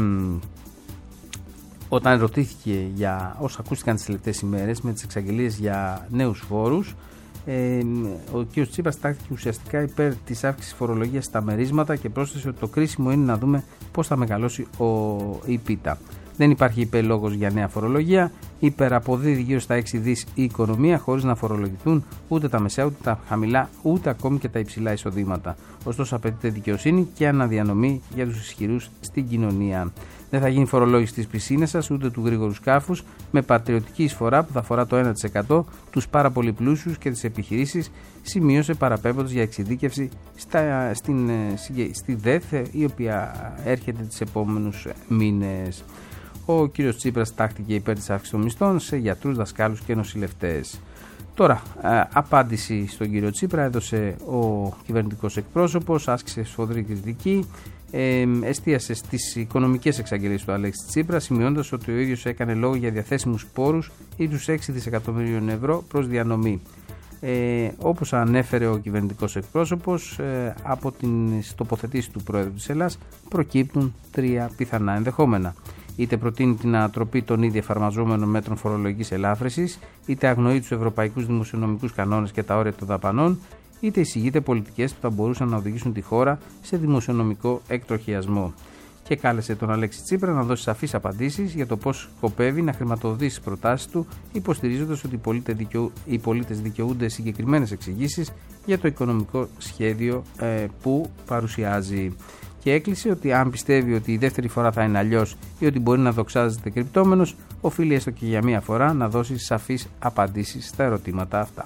όταν ρωτήθηκε για όσα ακούστηκαν τις τελευταίες ημέρες με τις εξαγγελίες για νέους φόρους, Ε, ο κ. Τσίπρας τάχθηκε ουσιαστικά υπέρ της αύξησης φορολογίας στα μερίσματα και πρόσθεσε ότι το κρίσιμο είναι να δούμε πώς θα μεγαλώσει ο, η πίτα. Δεν υπάρχει είπε λόγος για νέα φορολογία. Υπεραποδίδει γύρω στα έξι δις η οικονομία χωρίς να φορολογηθούν ούτε τα μεσαία, ούτε τα χαμηλά, ούτε ακόμη και τα υψηλά εισοδήματα. Ωστόσο, απαιτείται δικαιοσύνη και αναδιανομή για τους ισχυρούς στην κοινωνία. Δεν θα γίνει φορολόγηση της πισίνας σας ούτε του γρήγορου σκάφους, με πατριωτική εισφορά που θα αφορά το ένα τοις εκατό τους πάρα πολύ πλούσιους και τις επιχειρήσεις, σημείωσε παραπέμποντας για εξειδίκευση στα, στην, στη ΔΕΘ, η οποία έρχεται τις επόμενους μήνες. Ο κύριος Τσίπρας τάχθηκε υπέρ της αύξησης των μισθών σε γιατρούς, δασκάλους και νοσηλευτές. Τώρα, α, απάντηση στον κύριο Τσίπρα έδωσε ο κυβερνητικός εκπρόσωπος, άσκησε σφοδρή κριτική, ε, εστίασε στις οικονομικές εξαγγελίες του Αλέξη Τσίπρα, σημειώντας ότι ο ίδιος έκανε λόγο για διαθέσιμους πόρους ή τους έξι δισεκατομμυρίων ευρώ προς διανομή. Ε, όπως ανέφερε ο κυβερνητικός εκπρόσωπος, ε, από τις τοποθετήσεις του Πρόεδρου της Ελλάδας προκύπτουν τρία πιθανά ενδεχόμενα. Είτε προτείνει την ανατροπή των ήδη εφαρμοζόμενων μέτρων φορολογικής ελάφρυνσης, είτε αγνοεί τους ευρωπαϊκούς δημοσιονομικούς κανόνες και τα όρια των δαπανών, είτε εισηγείται πολιτικές που θα μπορούσαν να οδηγήσουν τη χώρα σε δημοσιονομικό εκτροχιασμό. Και κάλεσε τον Αλέξη Τσίπρα να δώσει σαφείς απαντήσεις για το πώς σκοπεύει να χρηματοδοτήσει τις προτάσεις του, υποστηρίζοντας ότι οι πολίτες δικαιούνται συγκεκριμένες εξηγήσεις για το οικονομικό σχέδιο ε, που παρουσιάζει. Και έκλεισε ότι αν πιστεύει ότι η δεύτερη φορά θα είναι αλλιώς ή ότι μπορεί να δοξάζεται κρυπτόμενος, οφείλει έστω και για μία φορά να δώσει σαφείς απαντήσεις στα ερωτήματα αυτά.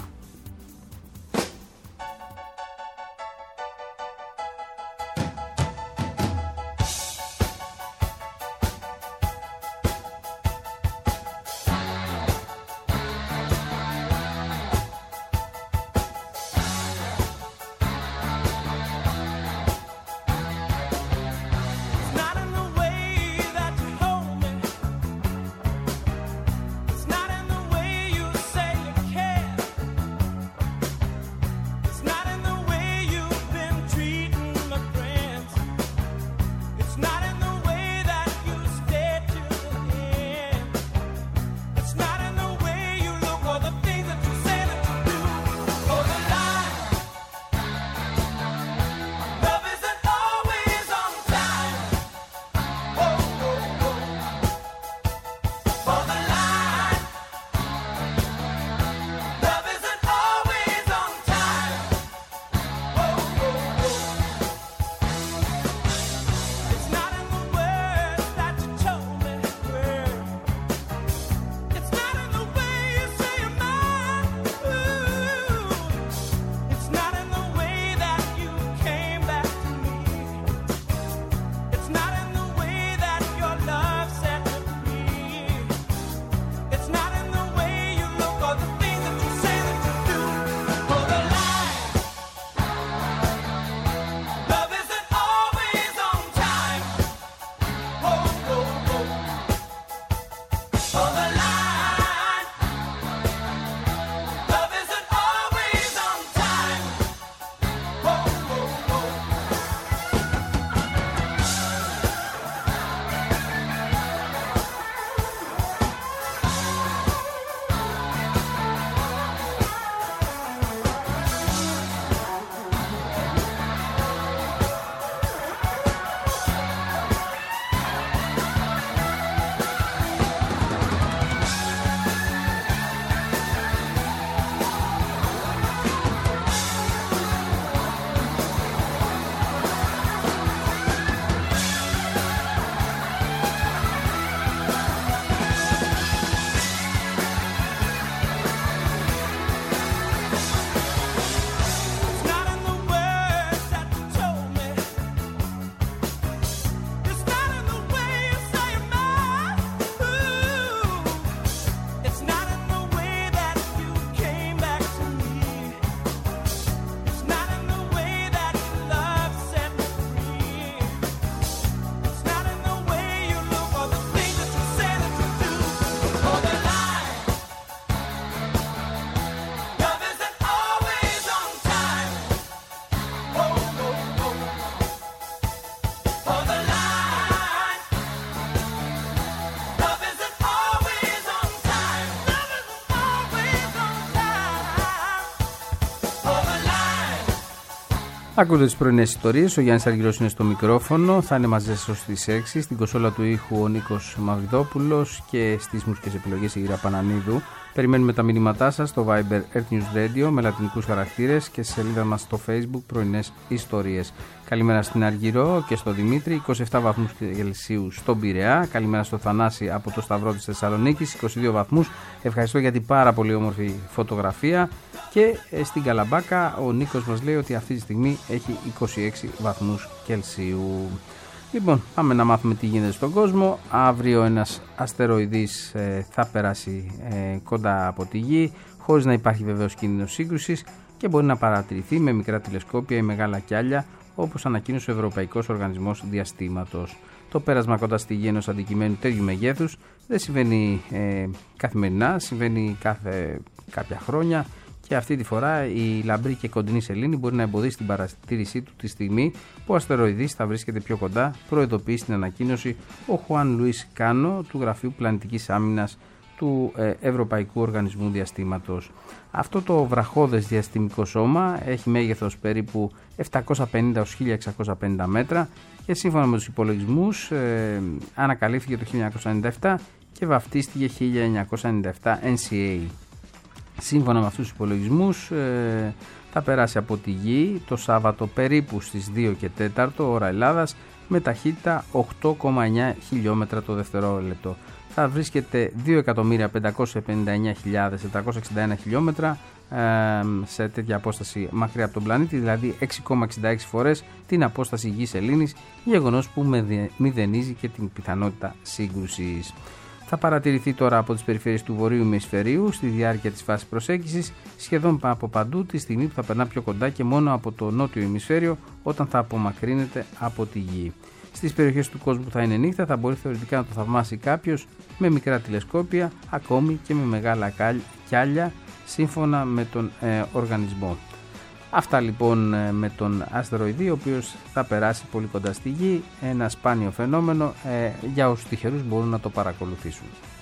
Ακούτε τις πρωινές ιστορίες, ο Γιάννης Αργυρός είναι στο μικρόφωνο, θα είναι μαζί σας ως τις έξι, στην κονσόλα του ήχου ο Νίκος Μαυριδόπουλος και στις μουσικές επιλογές η Γύρα Πανανίδου. Περιμένουμε τα μηνύματά σας στο Viber Earth News Radio με λατινικούς χαρακτήρες και σε σελίδα μας στο Facebook πρωινές ιστορίες. Καλημέρα στην Αργυρό και στο Δημήτρη, είκοσι επτά βαθμούς Κελσίου στον Πειραιά. Καλημέρα στο Θανάση από το Σταυρό της Θεσσαλονίκης, είκοσι δύο βαθμούς. Ευχαριστώ για την πάρα πολύ όμορφη φωτογραφία. Και στην Καλαμπάκα ο Νίκος μας λέει ότι αυτή τη στιγμή έχει είκοσι έξι βαθμούς Κελσίου. Λοιπόν, πάμε να μάθουμε τι γίνεται στον κόσμο. Αύριο ένας αστεροειδής ε, θα περάσει ε, κοντά από τη Γη, χωρίς να υπάρχει βεβαίως κίνδυνος σύγκρουσης και μπορεί να παρατηρηθεί με μικρά τηλεσκόπια ή μεγάλα κιάλια, όπως ανακοίνωσε ο Ευρωπαϊκός Οργανισμός Διαστήματος. Το πέρασμα κοντά στη Γη ενός αντικειμένου τέτοιου μεγέθους δεν συμβαίνει ε, καθημερινά, συμβαίνει κάθε κάποια χρόνια. Και αυτή τη φορά η λαμπρή και κοντινή σελήνη μπορεί να εμποδίσει την παρατήρησή του τη στιγμή που ο αστεροειδής θα βρίσκεται πιο κοντά, προειδοποιεί στην ανακοίνωση ο Χουάν Λουίς Κάνο του Γραφείου Πλανητικής Άμυνας του Ευρωπαϊκού Οργανισμού Διαστήματος. Αυτό το βραχώδες διαστημικό σώμα έχει μέγεθος περίπου επτακόσια πενήντα έως χίλια εξακόσια πενήντα μέτρα και σύμφωνα με τους υπολογισμούς ε, ανακαλύφθηκε το χίλια εννιακόσια ενενήντα επτά και βαφτίστηκε χίλια εννιακόσια ενενήντα επτά Εν Σι Έι. Σύμφωνα με αυτούς τους υπολογισμούς ε, θα περάσει από τη Γη το Σάββατο περίπου στις δύο και τέσσερα ώρα Ελλάδας με ταχύτητα οκτώ κόμμα εννέα χιλιόμετρα το δευτερόλεπτο. Θα βρίσκεται δύο εκατομμύρια πεντακόσιες πενήντα εννέα χιλιάδες επτακόσια εξήντα ένα χιλιόμετρα ε, σε τέτοια απόσταση μακριά από τον πλανήτη, δηλαδή έξι κόμμα εξήντα έξι φορές την απόσταση Γης-Ελλήνης, γεγονός που μηδενίζει και την πιθανότητα σύγκρουσης. Θα παρατηρηθεί τώρα από τις περιφέρειες του βορείου ημισφαιρίου στη διάρκεια της φάσης προσέγγισης σχεδόν από παντού τη στιγμή που θα περνά πιο κοντά και μόνο από το νότιο ημισφαίριο όταν θα απομακρύνεται από τη Γη. Στις περιοχές του κόσμου που θα είναι νύχτα θα μπορεί θεωρητικά να το θαυμάσει κάποιος με μικρά τηλεσκόπια, ακόμη και με μεγάλα κιάλια σύμφωνα με τον ε, οργανισμό. Αυτά λοιπόν με τον αστεροειδή, ο οποίος θα περάσει πολύ κοντά στη Γη, ένα σπάνιο φαινόμενο, ε, για όσους τυχερούς μπορούν να το παρακολουθήσουν.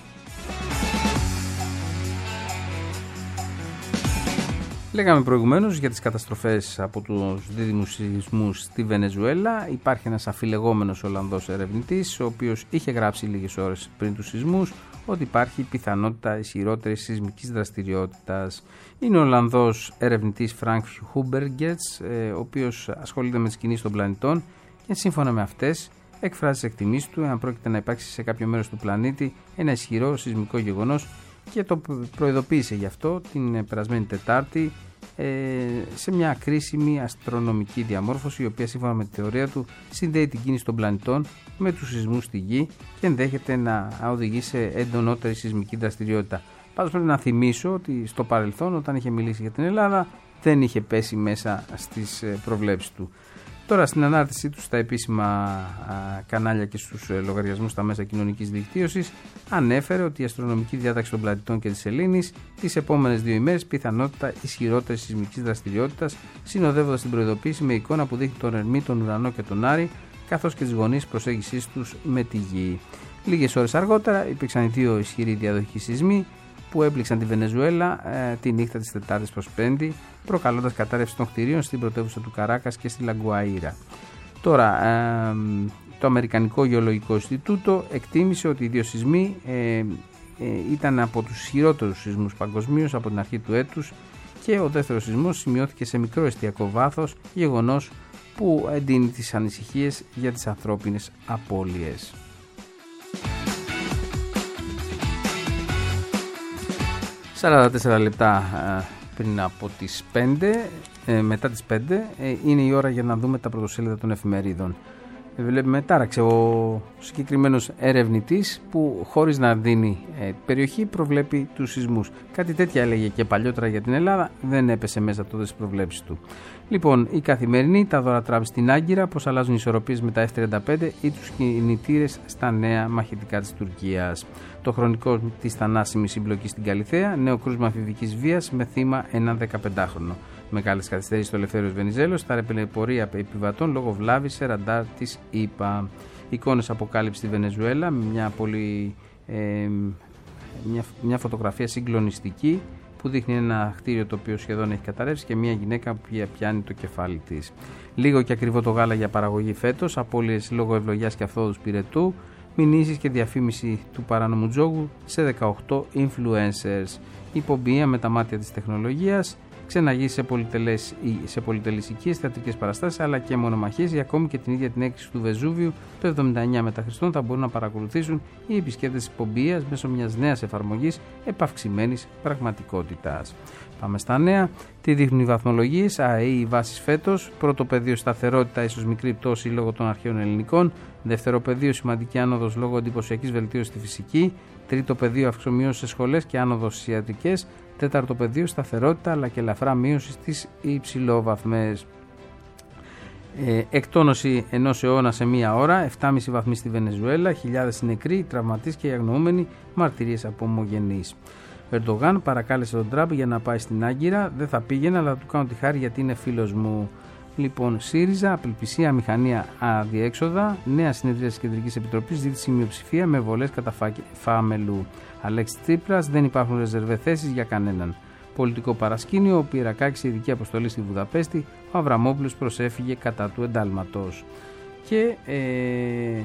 Λέγαμε προηγουμένως για τις καταστροφές από τους δίδυμους σεισμούς στη Βενεζουέλα. Υπάρχει ένας αφιλεγόμενος Ολλανδός ερευνητής, ο οποίος είχε γράψει λίγες ώρες πριν τους σεισμούς ότι υπάρχει πιθανότητα ισχυρότερης σεισμικής δραστηριότητας. Είναι ο Ολλανδός ερευνητής Frank Hubergets, ο οποίος ασχολείται με τις κινήσεις των πλανητών και σύμφωνα με αυτές εκφράζει τις εκτιμήσεις του εάν πρόκειται να υπάρξει σε κάποιο μέρος του πλανήτη ένα ισχυρό σεισμικό γεγονός και το προειδοποίησε γι' αυτό την περασμένη Τετάρτη σε μια κρίσιμη αστρονομική διαμόρφωση, η οποία σύμφωνα με τη θεωρία του συνδέει την κίνηση των πλανητών με τους σεισμούς στη Γη και ενδέχεται να οδηγεί σε εντονότερη σεισμική δραστηριότητα. Πάντως πρέπει να θυμίσω ότι στο παρελθόν, όταν είχε μιλήσει για την Ελλάδα, δεν είχε πέσει μέσα στις προβλέψεις του. Τώρα στην ανάρτησή του στα επίσημα α, κανάλια και στους ε, λογαριασμούς στα μέσα κοινωνικής δικτύωσης ανέφερε ότι η αστρονομική διάταξη των πλανητών και της σελήνης τις επόμενες δύο ημέρες πιθανότητα ισχυρότερης σεισμικής δραστηριότητας, συνοδεύοντας την προειδοποίηση με εικόνα που δείχνει τον Ερμή, τον Ουρανό και τον Άρη, καθώς και τις γωνίες προσέγγισης τους με τη Γη. Λίγες ώρες αργότερα υπήρξαν οι δύο ισχυροί διαδοχικοί σεισμοί που έπληξαν τη Βενεζουέλα ε, τη νύχτα της Τετάρτης προς Πέμπτη, προκαλώντας κατάρρευση των κτηρίων στην πρωτεύουσα του Καράκας και στη Λαγκουαΐρα. Τώρα, ε, το Αμερικανικό Γεωλογικό Ινστιτούτο εκτίμησε ότι οι δύο σεισμοί ε, ε, ήταν από τους ισχυρότερους σεισμούς παγκοσμίως από την αρχή του έτους και ο δεύτερος σεισμός σημειώθηκε σε μικρό εστιακό βάθος, γεγονός που εντείνει τις ανησυχίες για τις ανθρώπινες απώλειες. σαράντα τέσσερα λεπτά πριν από τις πέντε, μετά τις πέντε, είναι η ώρα για να δούμε τα πρωτοσέλιδα των εφημερίδων. Βλέπουμε, τάραξε ο συγκεκριμένος ερευνητής που χωρίς να δίνει περιοχή προβλέπει τους σεισμούς. Κάτι τέτοια έλεγε και παλιότερα για την Ελλάδα, δεν έπεσε μέσα τότε στις προβλέψεις του. Λοιπόν, η Καθημερινή, τα δώρα Τραμπ στην Άγκυρα, πώς αλλάζουν οι ισορροπίες με τα εφ τριάντα πέντε ή τους κινητήρες στα νέα μαχητικά της Τουρκίας. Το Χρονικό της θανάσιμης συμπλοκής στην Καλιθέα, νέο κρούσμα αμφιβικής βίας με θύμα έναν δεκαπεντάχρονο. Μεγάλες καθυστερήσεις στο Ελευθέριος Βενιζέλος, θα ρεπελε πορεία επιβατών λόγω βλάβης σε ραντάρ της ΗΠΑ. Εικόνες αποκάλυψη στη Βενεζουέλα, μια, πολύ, ε, μια, μια φωτογραφία συγκλονιστική που που δείχνει ένα κτίριο το οποίο σχεδόν έχει καταρρεύσει και μια γυναίκα που πιάνει το κεφάλι της. Λίγο και ακριβό το γάλα για παραγωγή φέτος, απώλειες λόγω ευλογιάς και αυθόδους πυρετού, μηνύσεις και διαφήμιση του παράνομου τζόγου σε δεκαοκτώ influencers. Υπομπία με τα μάτια της τεχνολογίας, ξεναγεί σε, σε πολυτελείς οικίες, θεατρικές παραστάσεις αλλά και μονομαχίες, ή ακόμη και την ίδια την έκρηξη του Βεζούβιου το εβδομήντα εννιά μετά Χριστόν θα μπορούν να παρακολουθήσουν οι επισκέπτες της Πομπίας μέσω μιας νέας εφαρμογής επαυξημένης πραγματικότητας. Πάμε στα νέα. Τι δείχνουν οι βαθμολογίες? ΑΕΗ οι βάσεις φέτος. Πρώτο πεδίο σταθερότητα, ίσως μικρή πτώση λόγω των αρχαίων ελληνικών. Δεύτερο πεδίο σημαντική άνοδος λόγω εντυπωσιακής βελτίωσης στη φυσική. Τρίτο πεδίο αυξομοιώσεις σε σχολές και άνοδος στις ιατρικές. Τέταρτο πεδίο σταθερότητα αλλά και ελαφρά μείωση στις υψηλόβαθμες. Ε, εκτόνωση ενός αιώνα σε μία ώρα, επτά κόμμα πέντε βαθμοί στη Βενεζουέλα, χιλιάδες νεκροί, τραυματίες και οι αγνοούμενοι, μαρτυρίες από ομογενείς. Ο Ερντογάν παρακάλεσε τον Τραμπ για να πάει στην Άγκυρα, δεν θα πήγαινε αλλά θα του κάνω τη χάρη γιατί είναι φίλος μου. Λοιπόν, ΣΥΡΙΖΑ, απελπισία, μηχανία, αδιέξοδα, νέα συνεδρία της Κεντρικής Επιτροπής, ζήτηση μειοψηφία με βολές κατά φάμελου. Αλέξης Τσίπρας, δεν υπάρχουν ρεζερβέ θέσεις για κανέναν. Πολιτικό παρασκήνιο, ο Πυρακάκης σε ειδική αποστολή στη Βουδαπέστη, ο Αβραμόπουλος προσέφυγε κατά του εντάλματος. Και ε,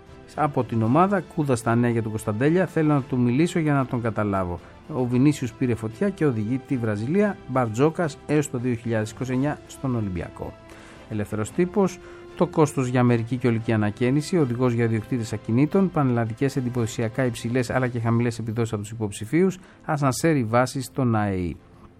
από την ομάδα, κούδα στα νέα για τον Κωνσταντέλια, θέλω να του μιλήσω για να τον καταλάβω. Ο Βινίσιους πήρε φωτιά και οδηγεί τη Βραζιλία, Μπαρτζόκας έως το δύο χιλιάδες είκοσι εννιά στον Ολυμπιακό. Ελεύθερος τύπος, το κόστος για μερική και ολική ανακαίνιση, οδηγός για ιδιοκτήτες ακινήτων, πανελλαδικές εντυπωσιακά υψηλές αλλά και χαμηλές επιδόσεις από τους υποψηφίους, ασανσέρι βάσης στον ΑΕΗ.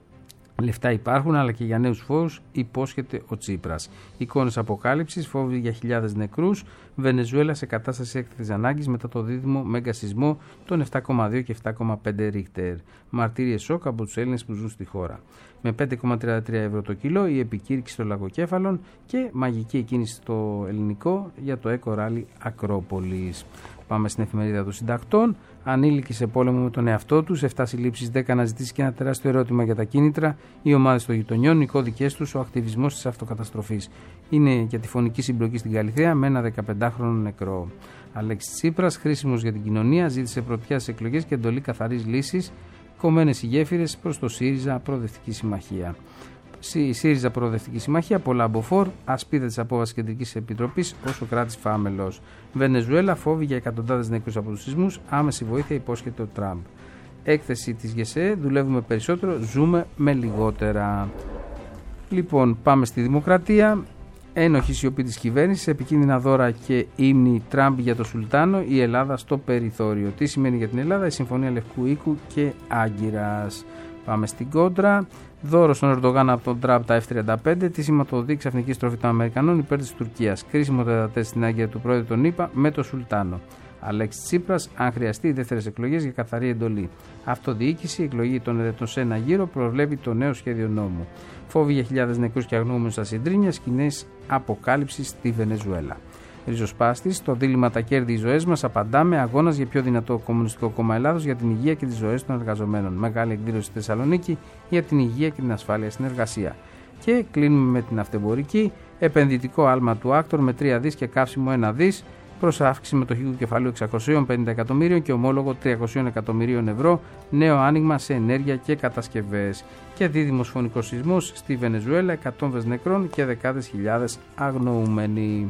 Λεφτά υπάρχουν, αλλά και για νέους φόρους υπόσχεται ο Τσίπρας. Εικόνες αποκάλυψης, φόβοι για χιλιάδες νεκρούς, Βενεζουέλα σε κατάσταση έκτακτης ανάγκης μετά το δίδυμο μέγα σεισμό των επτά κόμμα δύο και επτά κόμμα πέντε ρίχτερ. Μαρτύριες σοκ από τους Έλληνες που ζουν στη χώρα. Με πέντε κόμμα τριάντα τρία ευρώ το κιλό η επικήρυξη των λαγοκέφαλων και μαγική εκκίνηση στο ελληνικό για το Eco Rally Ακρόπολης. Πάμε στην εφημερίδα των συντακτών. Ανήλικοι σε πόλεμο με τον εαυτό τους, επτά συλλήψεις, δέκα αναζητήσεις και ένα τεράστιο ερώτημα για τα κίνητρα. Οι ομάδες των γειτονιών, οι κώδικες τους, ο ακτιβισμός της αυτοκαταστροφής. Είναι για τη φωνική συμπλοκή στην Καλιθέα με ένα δεκαπεντάχρονο νεκρό. Αλέξης Τσίπρας, χρήσιμος για την κοινωνία, ζήτησε πρωτιά στις εκλογές και εντολή καθαρής λύσης. Κομμένες οι γέφυρες προς το ΣΥΡΙΖΑ Προοδευτική Συμμαχία. Η ΣΥΡΙΖΑ Προοδευτική Συμμαχία, πολλά μποφόρ, ασπίδα της απόβασης Κεντρικής Επιτροπής όσο κράτης φάμελος. Βενεζουέλα, φόβοι για εκατοντάδες νεκρούς από τους σεισμούς, άμεση βοήθεια υπόσχεται ο Τραμπ. Έκθεση της ΓΕΣΕ, δουλεύουμε περισσότερο, ζούμε με λιγότερα. Λοιπόν, πάμε στη Δημοκρατία. Ένοχη σιωπή της κυβέρνησης, επικίνδυνα δώρα και ύμνη Τραμπ για το Σουλτάνο, η Ελλάδα στο περιθώριο. Τι σημαίνει για την Ελλάδα η Συμφωνία Λευκού Οίκου και Άγκυρας. Πάμε στην κόντρα. Δώρο στον Ερντογάν από τον Τραμπ τα εφ τριάντα πέντε. Τι σηματοδοτεί ξαφνική στροφή των Αμερικανών υπέρ της Τουρκίας. Κρίσιμο τετατές στην Άγκυρα του πρόεδρου των ΗΠΑ με το Σουλτάνο. Αλέξης Τσίπρας, αν χρειαστεί δεύτερες εκλογές για καθαρή εντολή. Αυτοδιοίκηση, εκλογή των ερετών σε ένα γύρο, προβλέπει το νέο σχέδιο νόμου. Φόβοι για χιλιάδες νεκρούς και αγνοούμενους στα Συντρίνια, σκηνές αποκάλυψης στη Βενεζουέλα. Ριζοσπάστης, το δίλημμα τα κέρδη οι ζωές μας, απαντάμε, αγώνας για πιο δυνατό Κομμουνιστικό Κόμμα Ελλάδος για την υγεία και τις ζωές των εργαζομένων. Μεγάλη εκδήλωση στη Θεσσαλονίκη για την υγεία και την ασφάλεια στην εργασία. Και κλείνουμε με την αυτεμπορική, επενδυτικό άλμα του Άκτορ με τρία δις και καύσιμο ένα δις, προς αύξηση μετοχικού κεφαλαίου εξακόσια πενήντα εκατομμύριων και ομόλογο τριακόσια εκατομμυρίων ευρώ, νέο άνοιγμα σε ενέργεια και κατασκευές. Και δίδυμος φωνικός σεισμός στη Βενεζουέλα, εκατόμβες νεκρών και δεκάδες χιλιάδες αγνοούμενοι.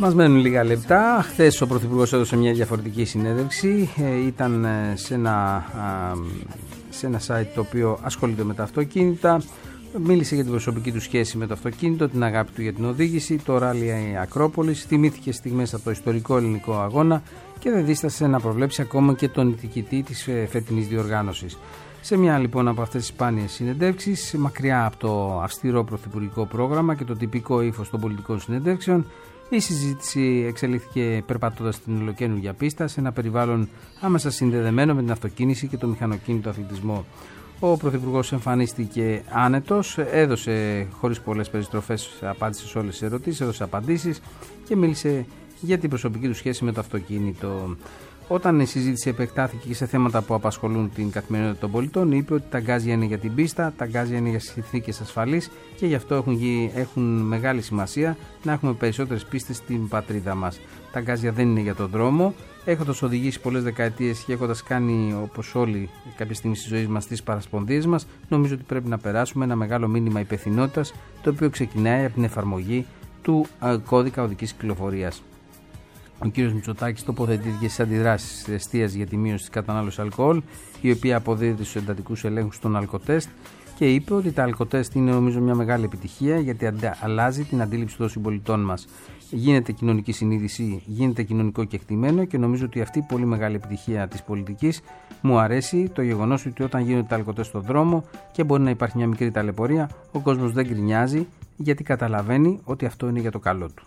Μας μένουν λίγα λεπτά. Χθες ο Πρωθυπουργός έδωσε μια διαφορετική συνέντευξη. Ε, ήταν σε ένα, α, σε ένα site το οποίο ασχολείται με τα αυτοκίνητα. Μίλησε για την προσωπική του σχέση με το αυτοκίνητο, την αγάπη του για την οδήγηση, το ράλι Ακρόπολης. Θυμήθηκε στιγμές από το ιστορικό ελληνικό αγώνα και δεν δίστασε να προβλέψει ακόμα και τον νικητή της φετινής διοργάνωσης. Σε μια λοιπόν από αυτές τις σπάνιες συνεντεύξεις, μακριά από το αυστηρό πρωθυπουργικό πρόγραμμα και το τυπικό ύφος των πολιτικών συνεντεύξεων, η συζήτηση εξελίχθηκε περπατώντας την ολοκαίνουργια πίστα σε ένα περιβάλλον άμεσα συνδεδεμένο με την αυτοκίνηση και το μηχανοκίνητο αθλητισμό. Ο Πρωθυπουργός εμφανίστηκε άνετος, έδωσε χωρίς πολλές περιστροφές, απάντησε σε όλες τις ερωτήσεις, έδωσε απαντήσεις και μίλησε για την προσωπική του σχέση με το αυτοκίνητο. Όταν η συζήτηση επεκτάθηκε και σε θέματα που απασχολούν την καθημερινότητα των πολιτών, είπε ότι τα γκάζια είναι για την πίστα, τα γκάζια είναι για συνθήκες ασφαλής και γι' αυτό έχουν, έχουν μεγάλη σημασία να έχουμε περισσότερες πίστες στην πατρίδα μας. Τα γκάζια δεν είναι για τον δρόμο. Έχοντας οδηγήσει πολλές δεκαετίες και έχοντας κάνει όπως όλοι κάποια στιγμή στη ζωή μας τις παρασπονδίες μας, νομίζω ότι πρέπει να περάσουμε ένα μεγάλο μήνυμα υπευθυνότητας, το οποίο ξεκινάει από την εφαρμογή του ε, κώδικα οδικής κυκλοφορίας. Ο κ. Μητσοτάκης τοποθετήθηκε στις αντιδράσεις της εστίας για τη μείωση της κατανάλωσης αλκοόλ, η οποία αποδίδεται στους εντατικούς ελέγχους των αλκοτέστ, και είπε ότι τα αλκοτέστ είναι νομίζω μια μεγάλη επιτυχία γιατί αλλάζει την αντίληψη των συμπολιτών μας. Γίνεται κοινωνική συνείδηση, γίνεται κοινωνικό κεκτημένο και νομίζω ότι αυτή η πολύ μεγάλη επιτυχία της πολιτικής μου αρέσει το γεγονός ότι όταν γίνονται τα αλκοτέστ στον δρόμο και μπορεί να υπάρχει μια μικρή ταλαιπωρία, ο κόσμος δεν γκρινιάζει γιατί καταλαβαίνει ότι αυτό είναι για το καλό του.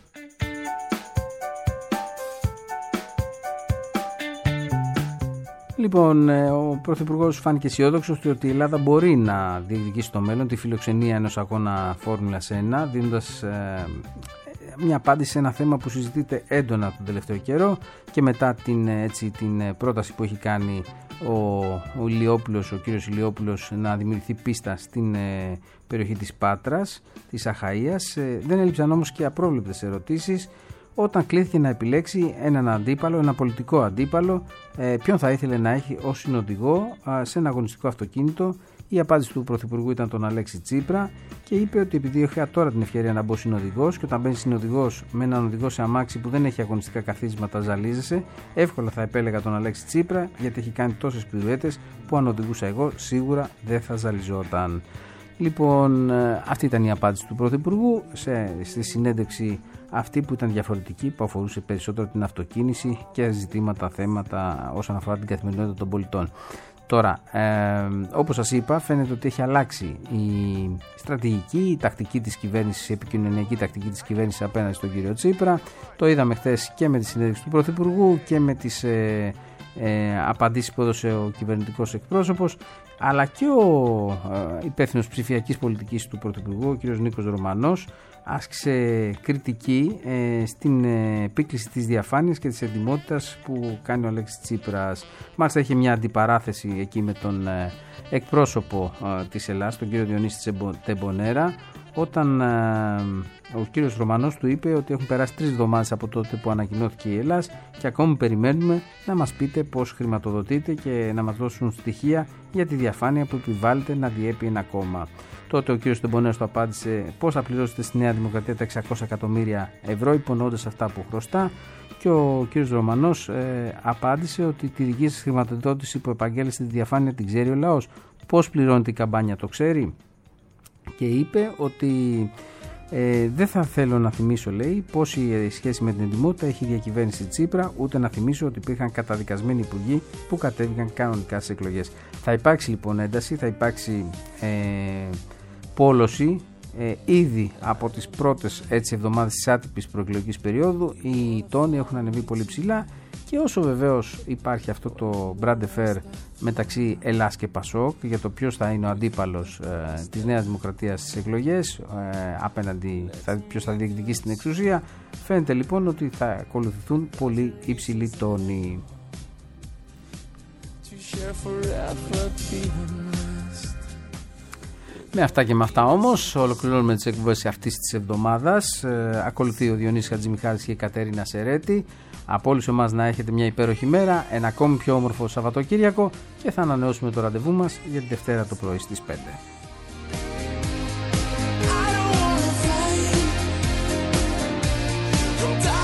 Λοιπόν, ο Πρωθυπουργός φάνηκε αισιόδοξος ότι η Ελλάδα μπορεί να διεκδικήσει στο μέλλον τη φιλοξενία ενός αγώνα Φόρμουλας ένα, δίνοντας ε, μια απάντηση σε ένα θέμα που συζητείται έντονα τον τελευταίο καιρό και μετά την, έτσι, την πρόταση που έχει κάνει ο, ο Ηλιόπουλος, ο κύριος Ηλιόπουλος, να δημιουργηθεί πίστα στην ε, περιοχή της Πάτρας, της Αχαΐας. Ε, δεν έλειψαν όμως και απρόβλεπτες ερωτήσεις όταν κλήθηκε να επιλέξει έναν αντίπαλο, ένα πολιτικό αντίπαλο, ε, ποιον θα ήθελε να έχει ως συνοδηγό ε, σε ένα αγωνιστικό αυτοκίνητο. Η απάντηση του Πρωθυπουργού ήταν τον Αλέξη Τσίπρα και είπε ότι επειδή είχα τώρα την ευκαιρία να μπω συνοδηγός και όταν μπαίνει συνοδηγός με έναν οδηγό σε αμάξι που δεν έχει αγωνιστικά καθίσματα, ζαλίζεσαι, εύκολα θα επέλεγα τον Αλέξη Τσίπρα γιατί έχει κάνει τόσες πυρουέτες που αν οδηγούσα εγώ σίγουρα δεν θα ζαλιζόταν. Λοιπόν, αυτή ήταν η απάντηση του Πρωθυπουργού σε, στη συνέντευξη αυτή που ήταν διαφορετική, που αφορούσε περισσότερο την αυτοκίνηση και ζητήματα, θέματα όσον αφορά την καθημερινότητα των πολιτών. Τώρα, ε, όπως σας είπα, φαίνεται ότι έχει αλλάξει η στρατηγική, η τακτική της κυβέρνησης, η επικοινωνιακή τακτική της κυβέρνησης απέναντι στον κύριο Τσίπρα. Το είδαμε χθες και με τη συνέντευξη του Πρωθυπουργού και με τις ε, ε, απαντήσεις που έδωσε ο κυβερνητικός εκπρόσωπος, αλλά και ο ε, υπεύθυνος ψηφιακής πολιτικής του Πρωθυπουργού, ο κύριος Νίκος Ρωμανός, άσκησε κριτική ε, στην ε, επίκληση της διαφάνειας και της εντιμότητας που κάνει ο Αλέξης Τσίπρας. Μάλιστα είχε μια αντιπαράθεση εκεί με τον ε, εκπρόσωπο ε, της Ελλάδας, τον κύριο Διονύση Τεμπονέρα, όταν ε, ο κύριος Ρωμανός του είπε ότι έχουν περάσει τρεις εβδομάδες από τότε που ανακοινώθηκε η Ελλάς και ακόμη περιμένουμε να μας πείτε πώς χρηματοδοτείτε και να μας δώσουν στοιχεία για τη διαφάνεια που επιβάλλεται να διέπει ένα κόμμα. Τότε ο κύριος Τεμπονέρας του απάντησε πώς θα πληρώσετε στη Νέα Δημοκρατία τα εξακόσια εκατομμύρια ευρώ υπονοώντας αυτά που χρωστά, και ο κύριος Ρωμανός ε, απάντησε ότι τη δική σας χρηματοδότηση που επαγγέλλεστε τη διαφάνεια την ξέρει ο λαός. Πώς πληρώνεται η καμπάνια το ξέρει? Και είπε ότι ε, δεν θα θέλω να θυμίσω, λέει, πώς η σχέση με την εντιμότητα έχει η διακυβέρνηση Τσίπρα, ούτε να θυμίσω ότι υπήρχαν καταδικασμένοι υπουργοί που κατέβηκαν κανονικά στις εκλογές. Θα υπάρξει λοιπόν ένταση, θα υπάρξει ε, πόλωση. Ε, ήδη από τις πρώτες έτσι εβδομάδες της άτυπης προεκλογικής περίοδου οι τόνοι έχουν ανεβεί πολύ ψηλά, και όσο βεβαίως υπάρχει αυτό το μπράντε φέρ μεταξύ Ελλάς και Πασόκ για το ποιος θα είναι ο αντίπαλος ε, της Νέας Δημοκρατίας στις εκλογές, ε, απέναντι θα, ποιος θα διεκδικήσει την εξουσία, φαίνεται λοιπόν ότι θα ακολουθηθούν πολύ υψηλοί τόνοι. Με αυτά και με αυτά όμως ολοκληρώνουμε τις εκπομπές αυτής της εβδομάδας. Ε, ακολουθεί ο Διονύσης Χατζημιχάλης και η Κατέρινα Σερέτη. Από όλους εμάς να έχετε μια υπέροχη μέρα, ένα ακόμη πιο όμορφο Σαββατοκύριακο, και θα ανανεώσουμε το ραντεβού μας για τη Δευτέρα το πρωί στις πέντε. I don't wanna fight.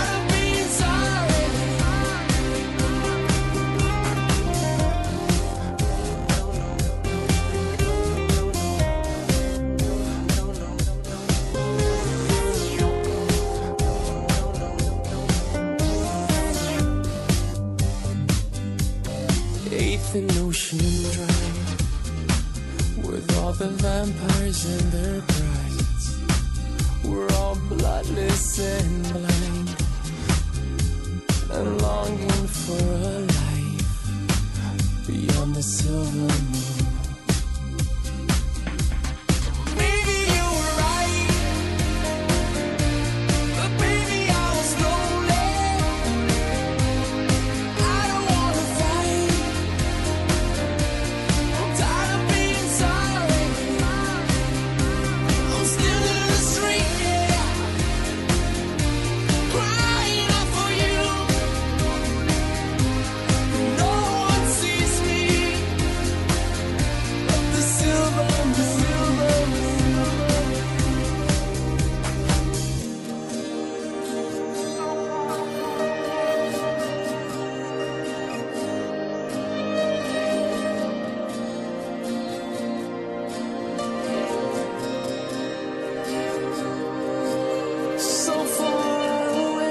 ocean dry, with all the vampires and their brides. We're all bloodless and blind, and longing for a life beyond the silver moon.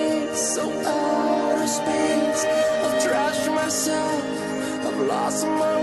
Lost my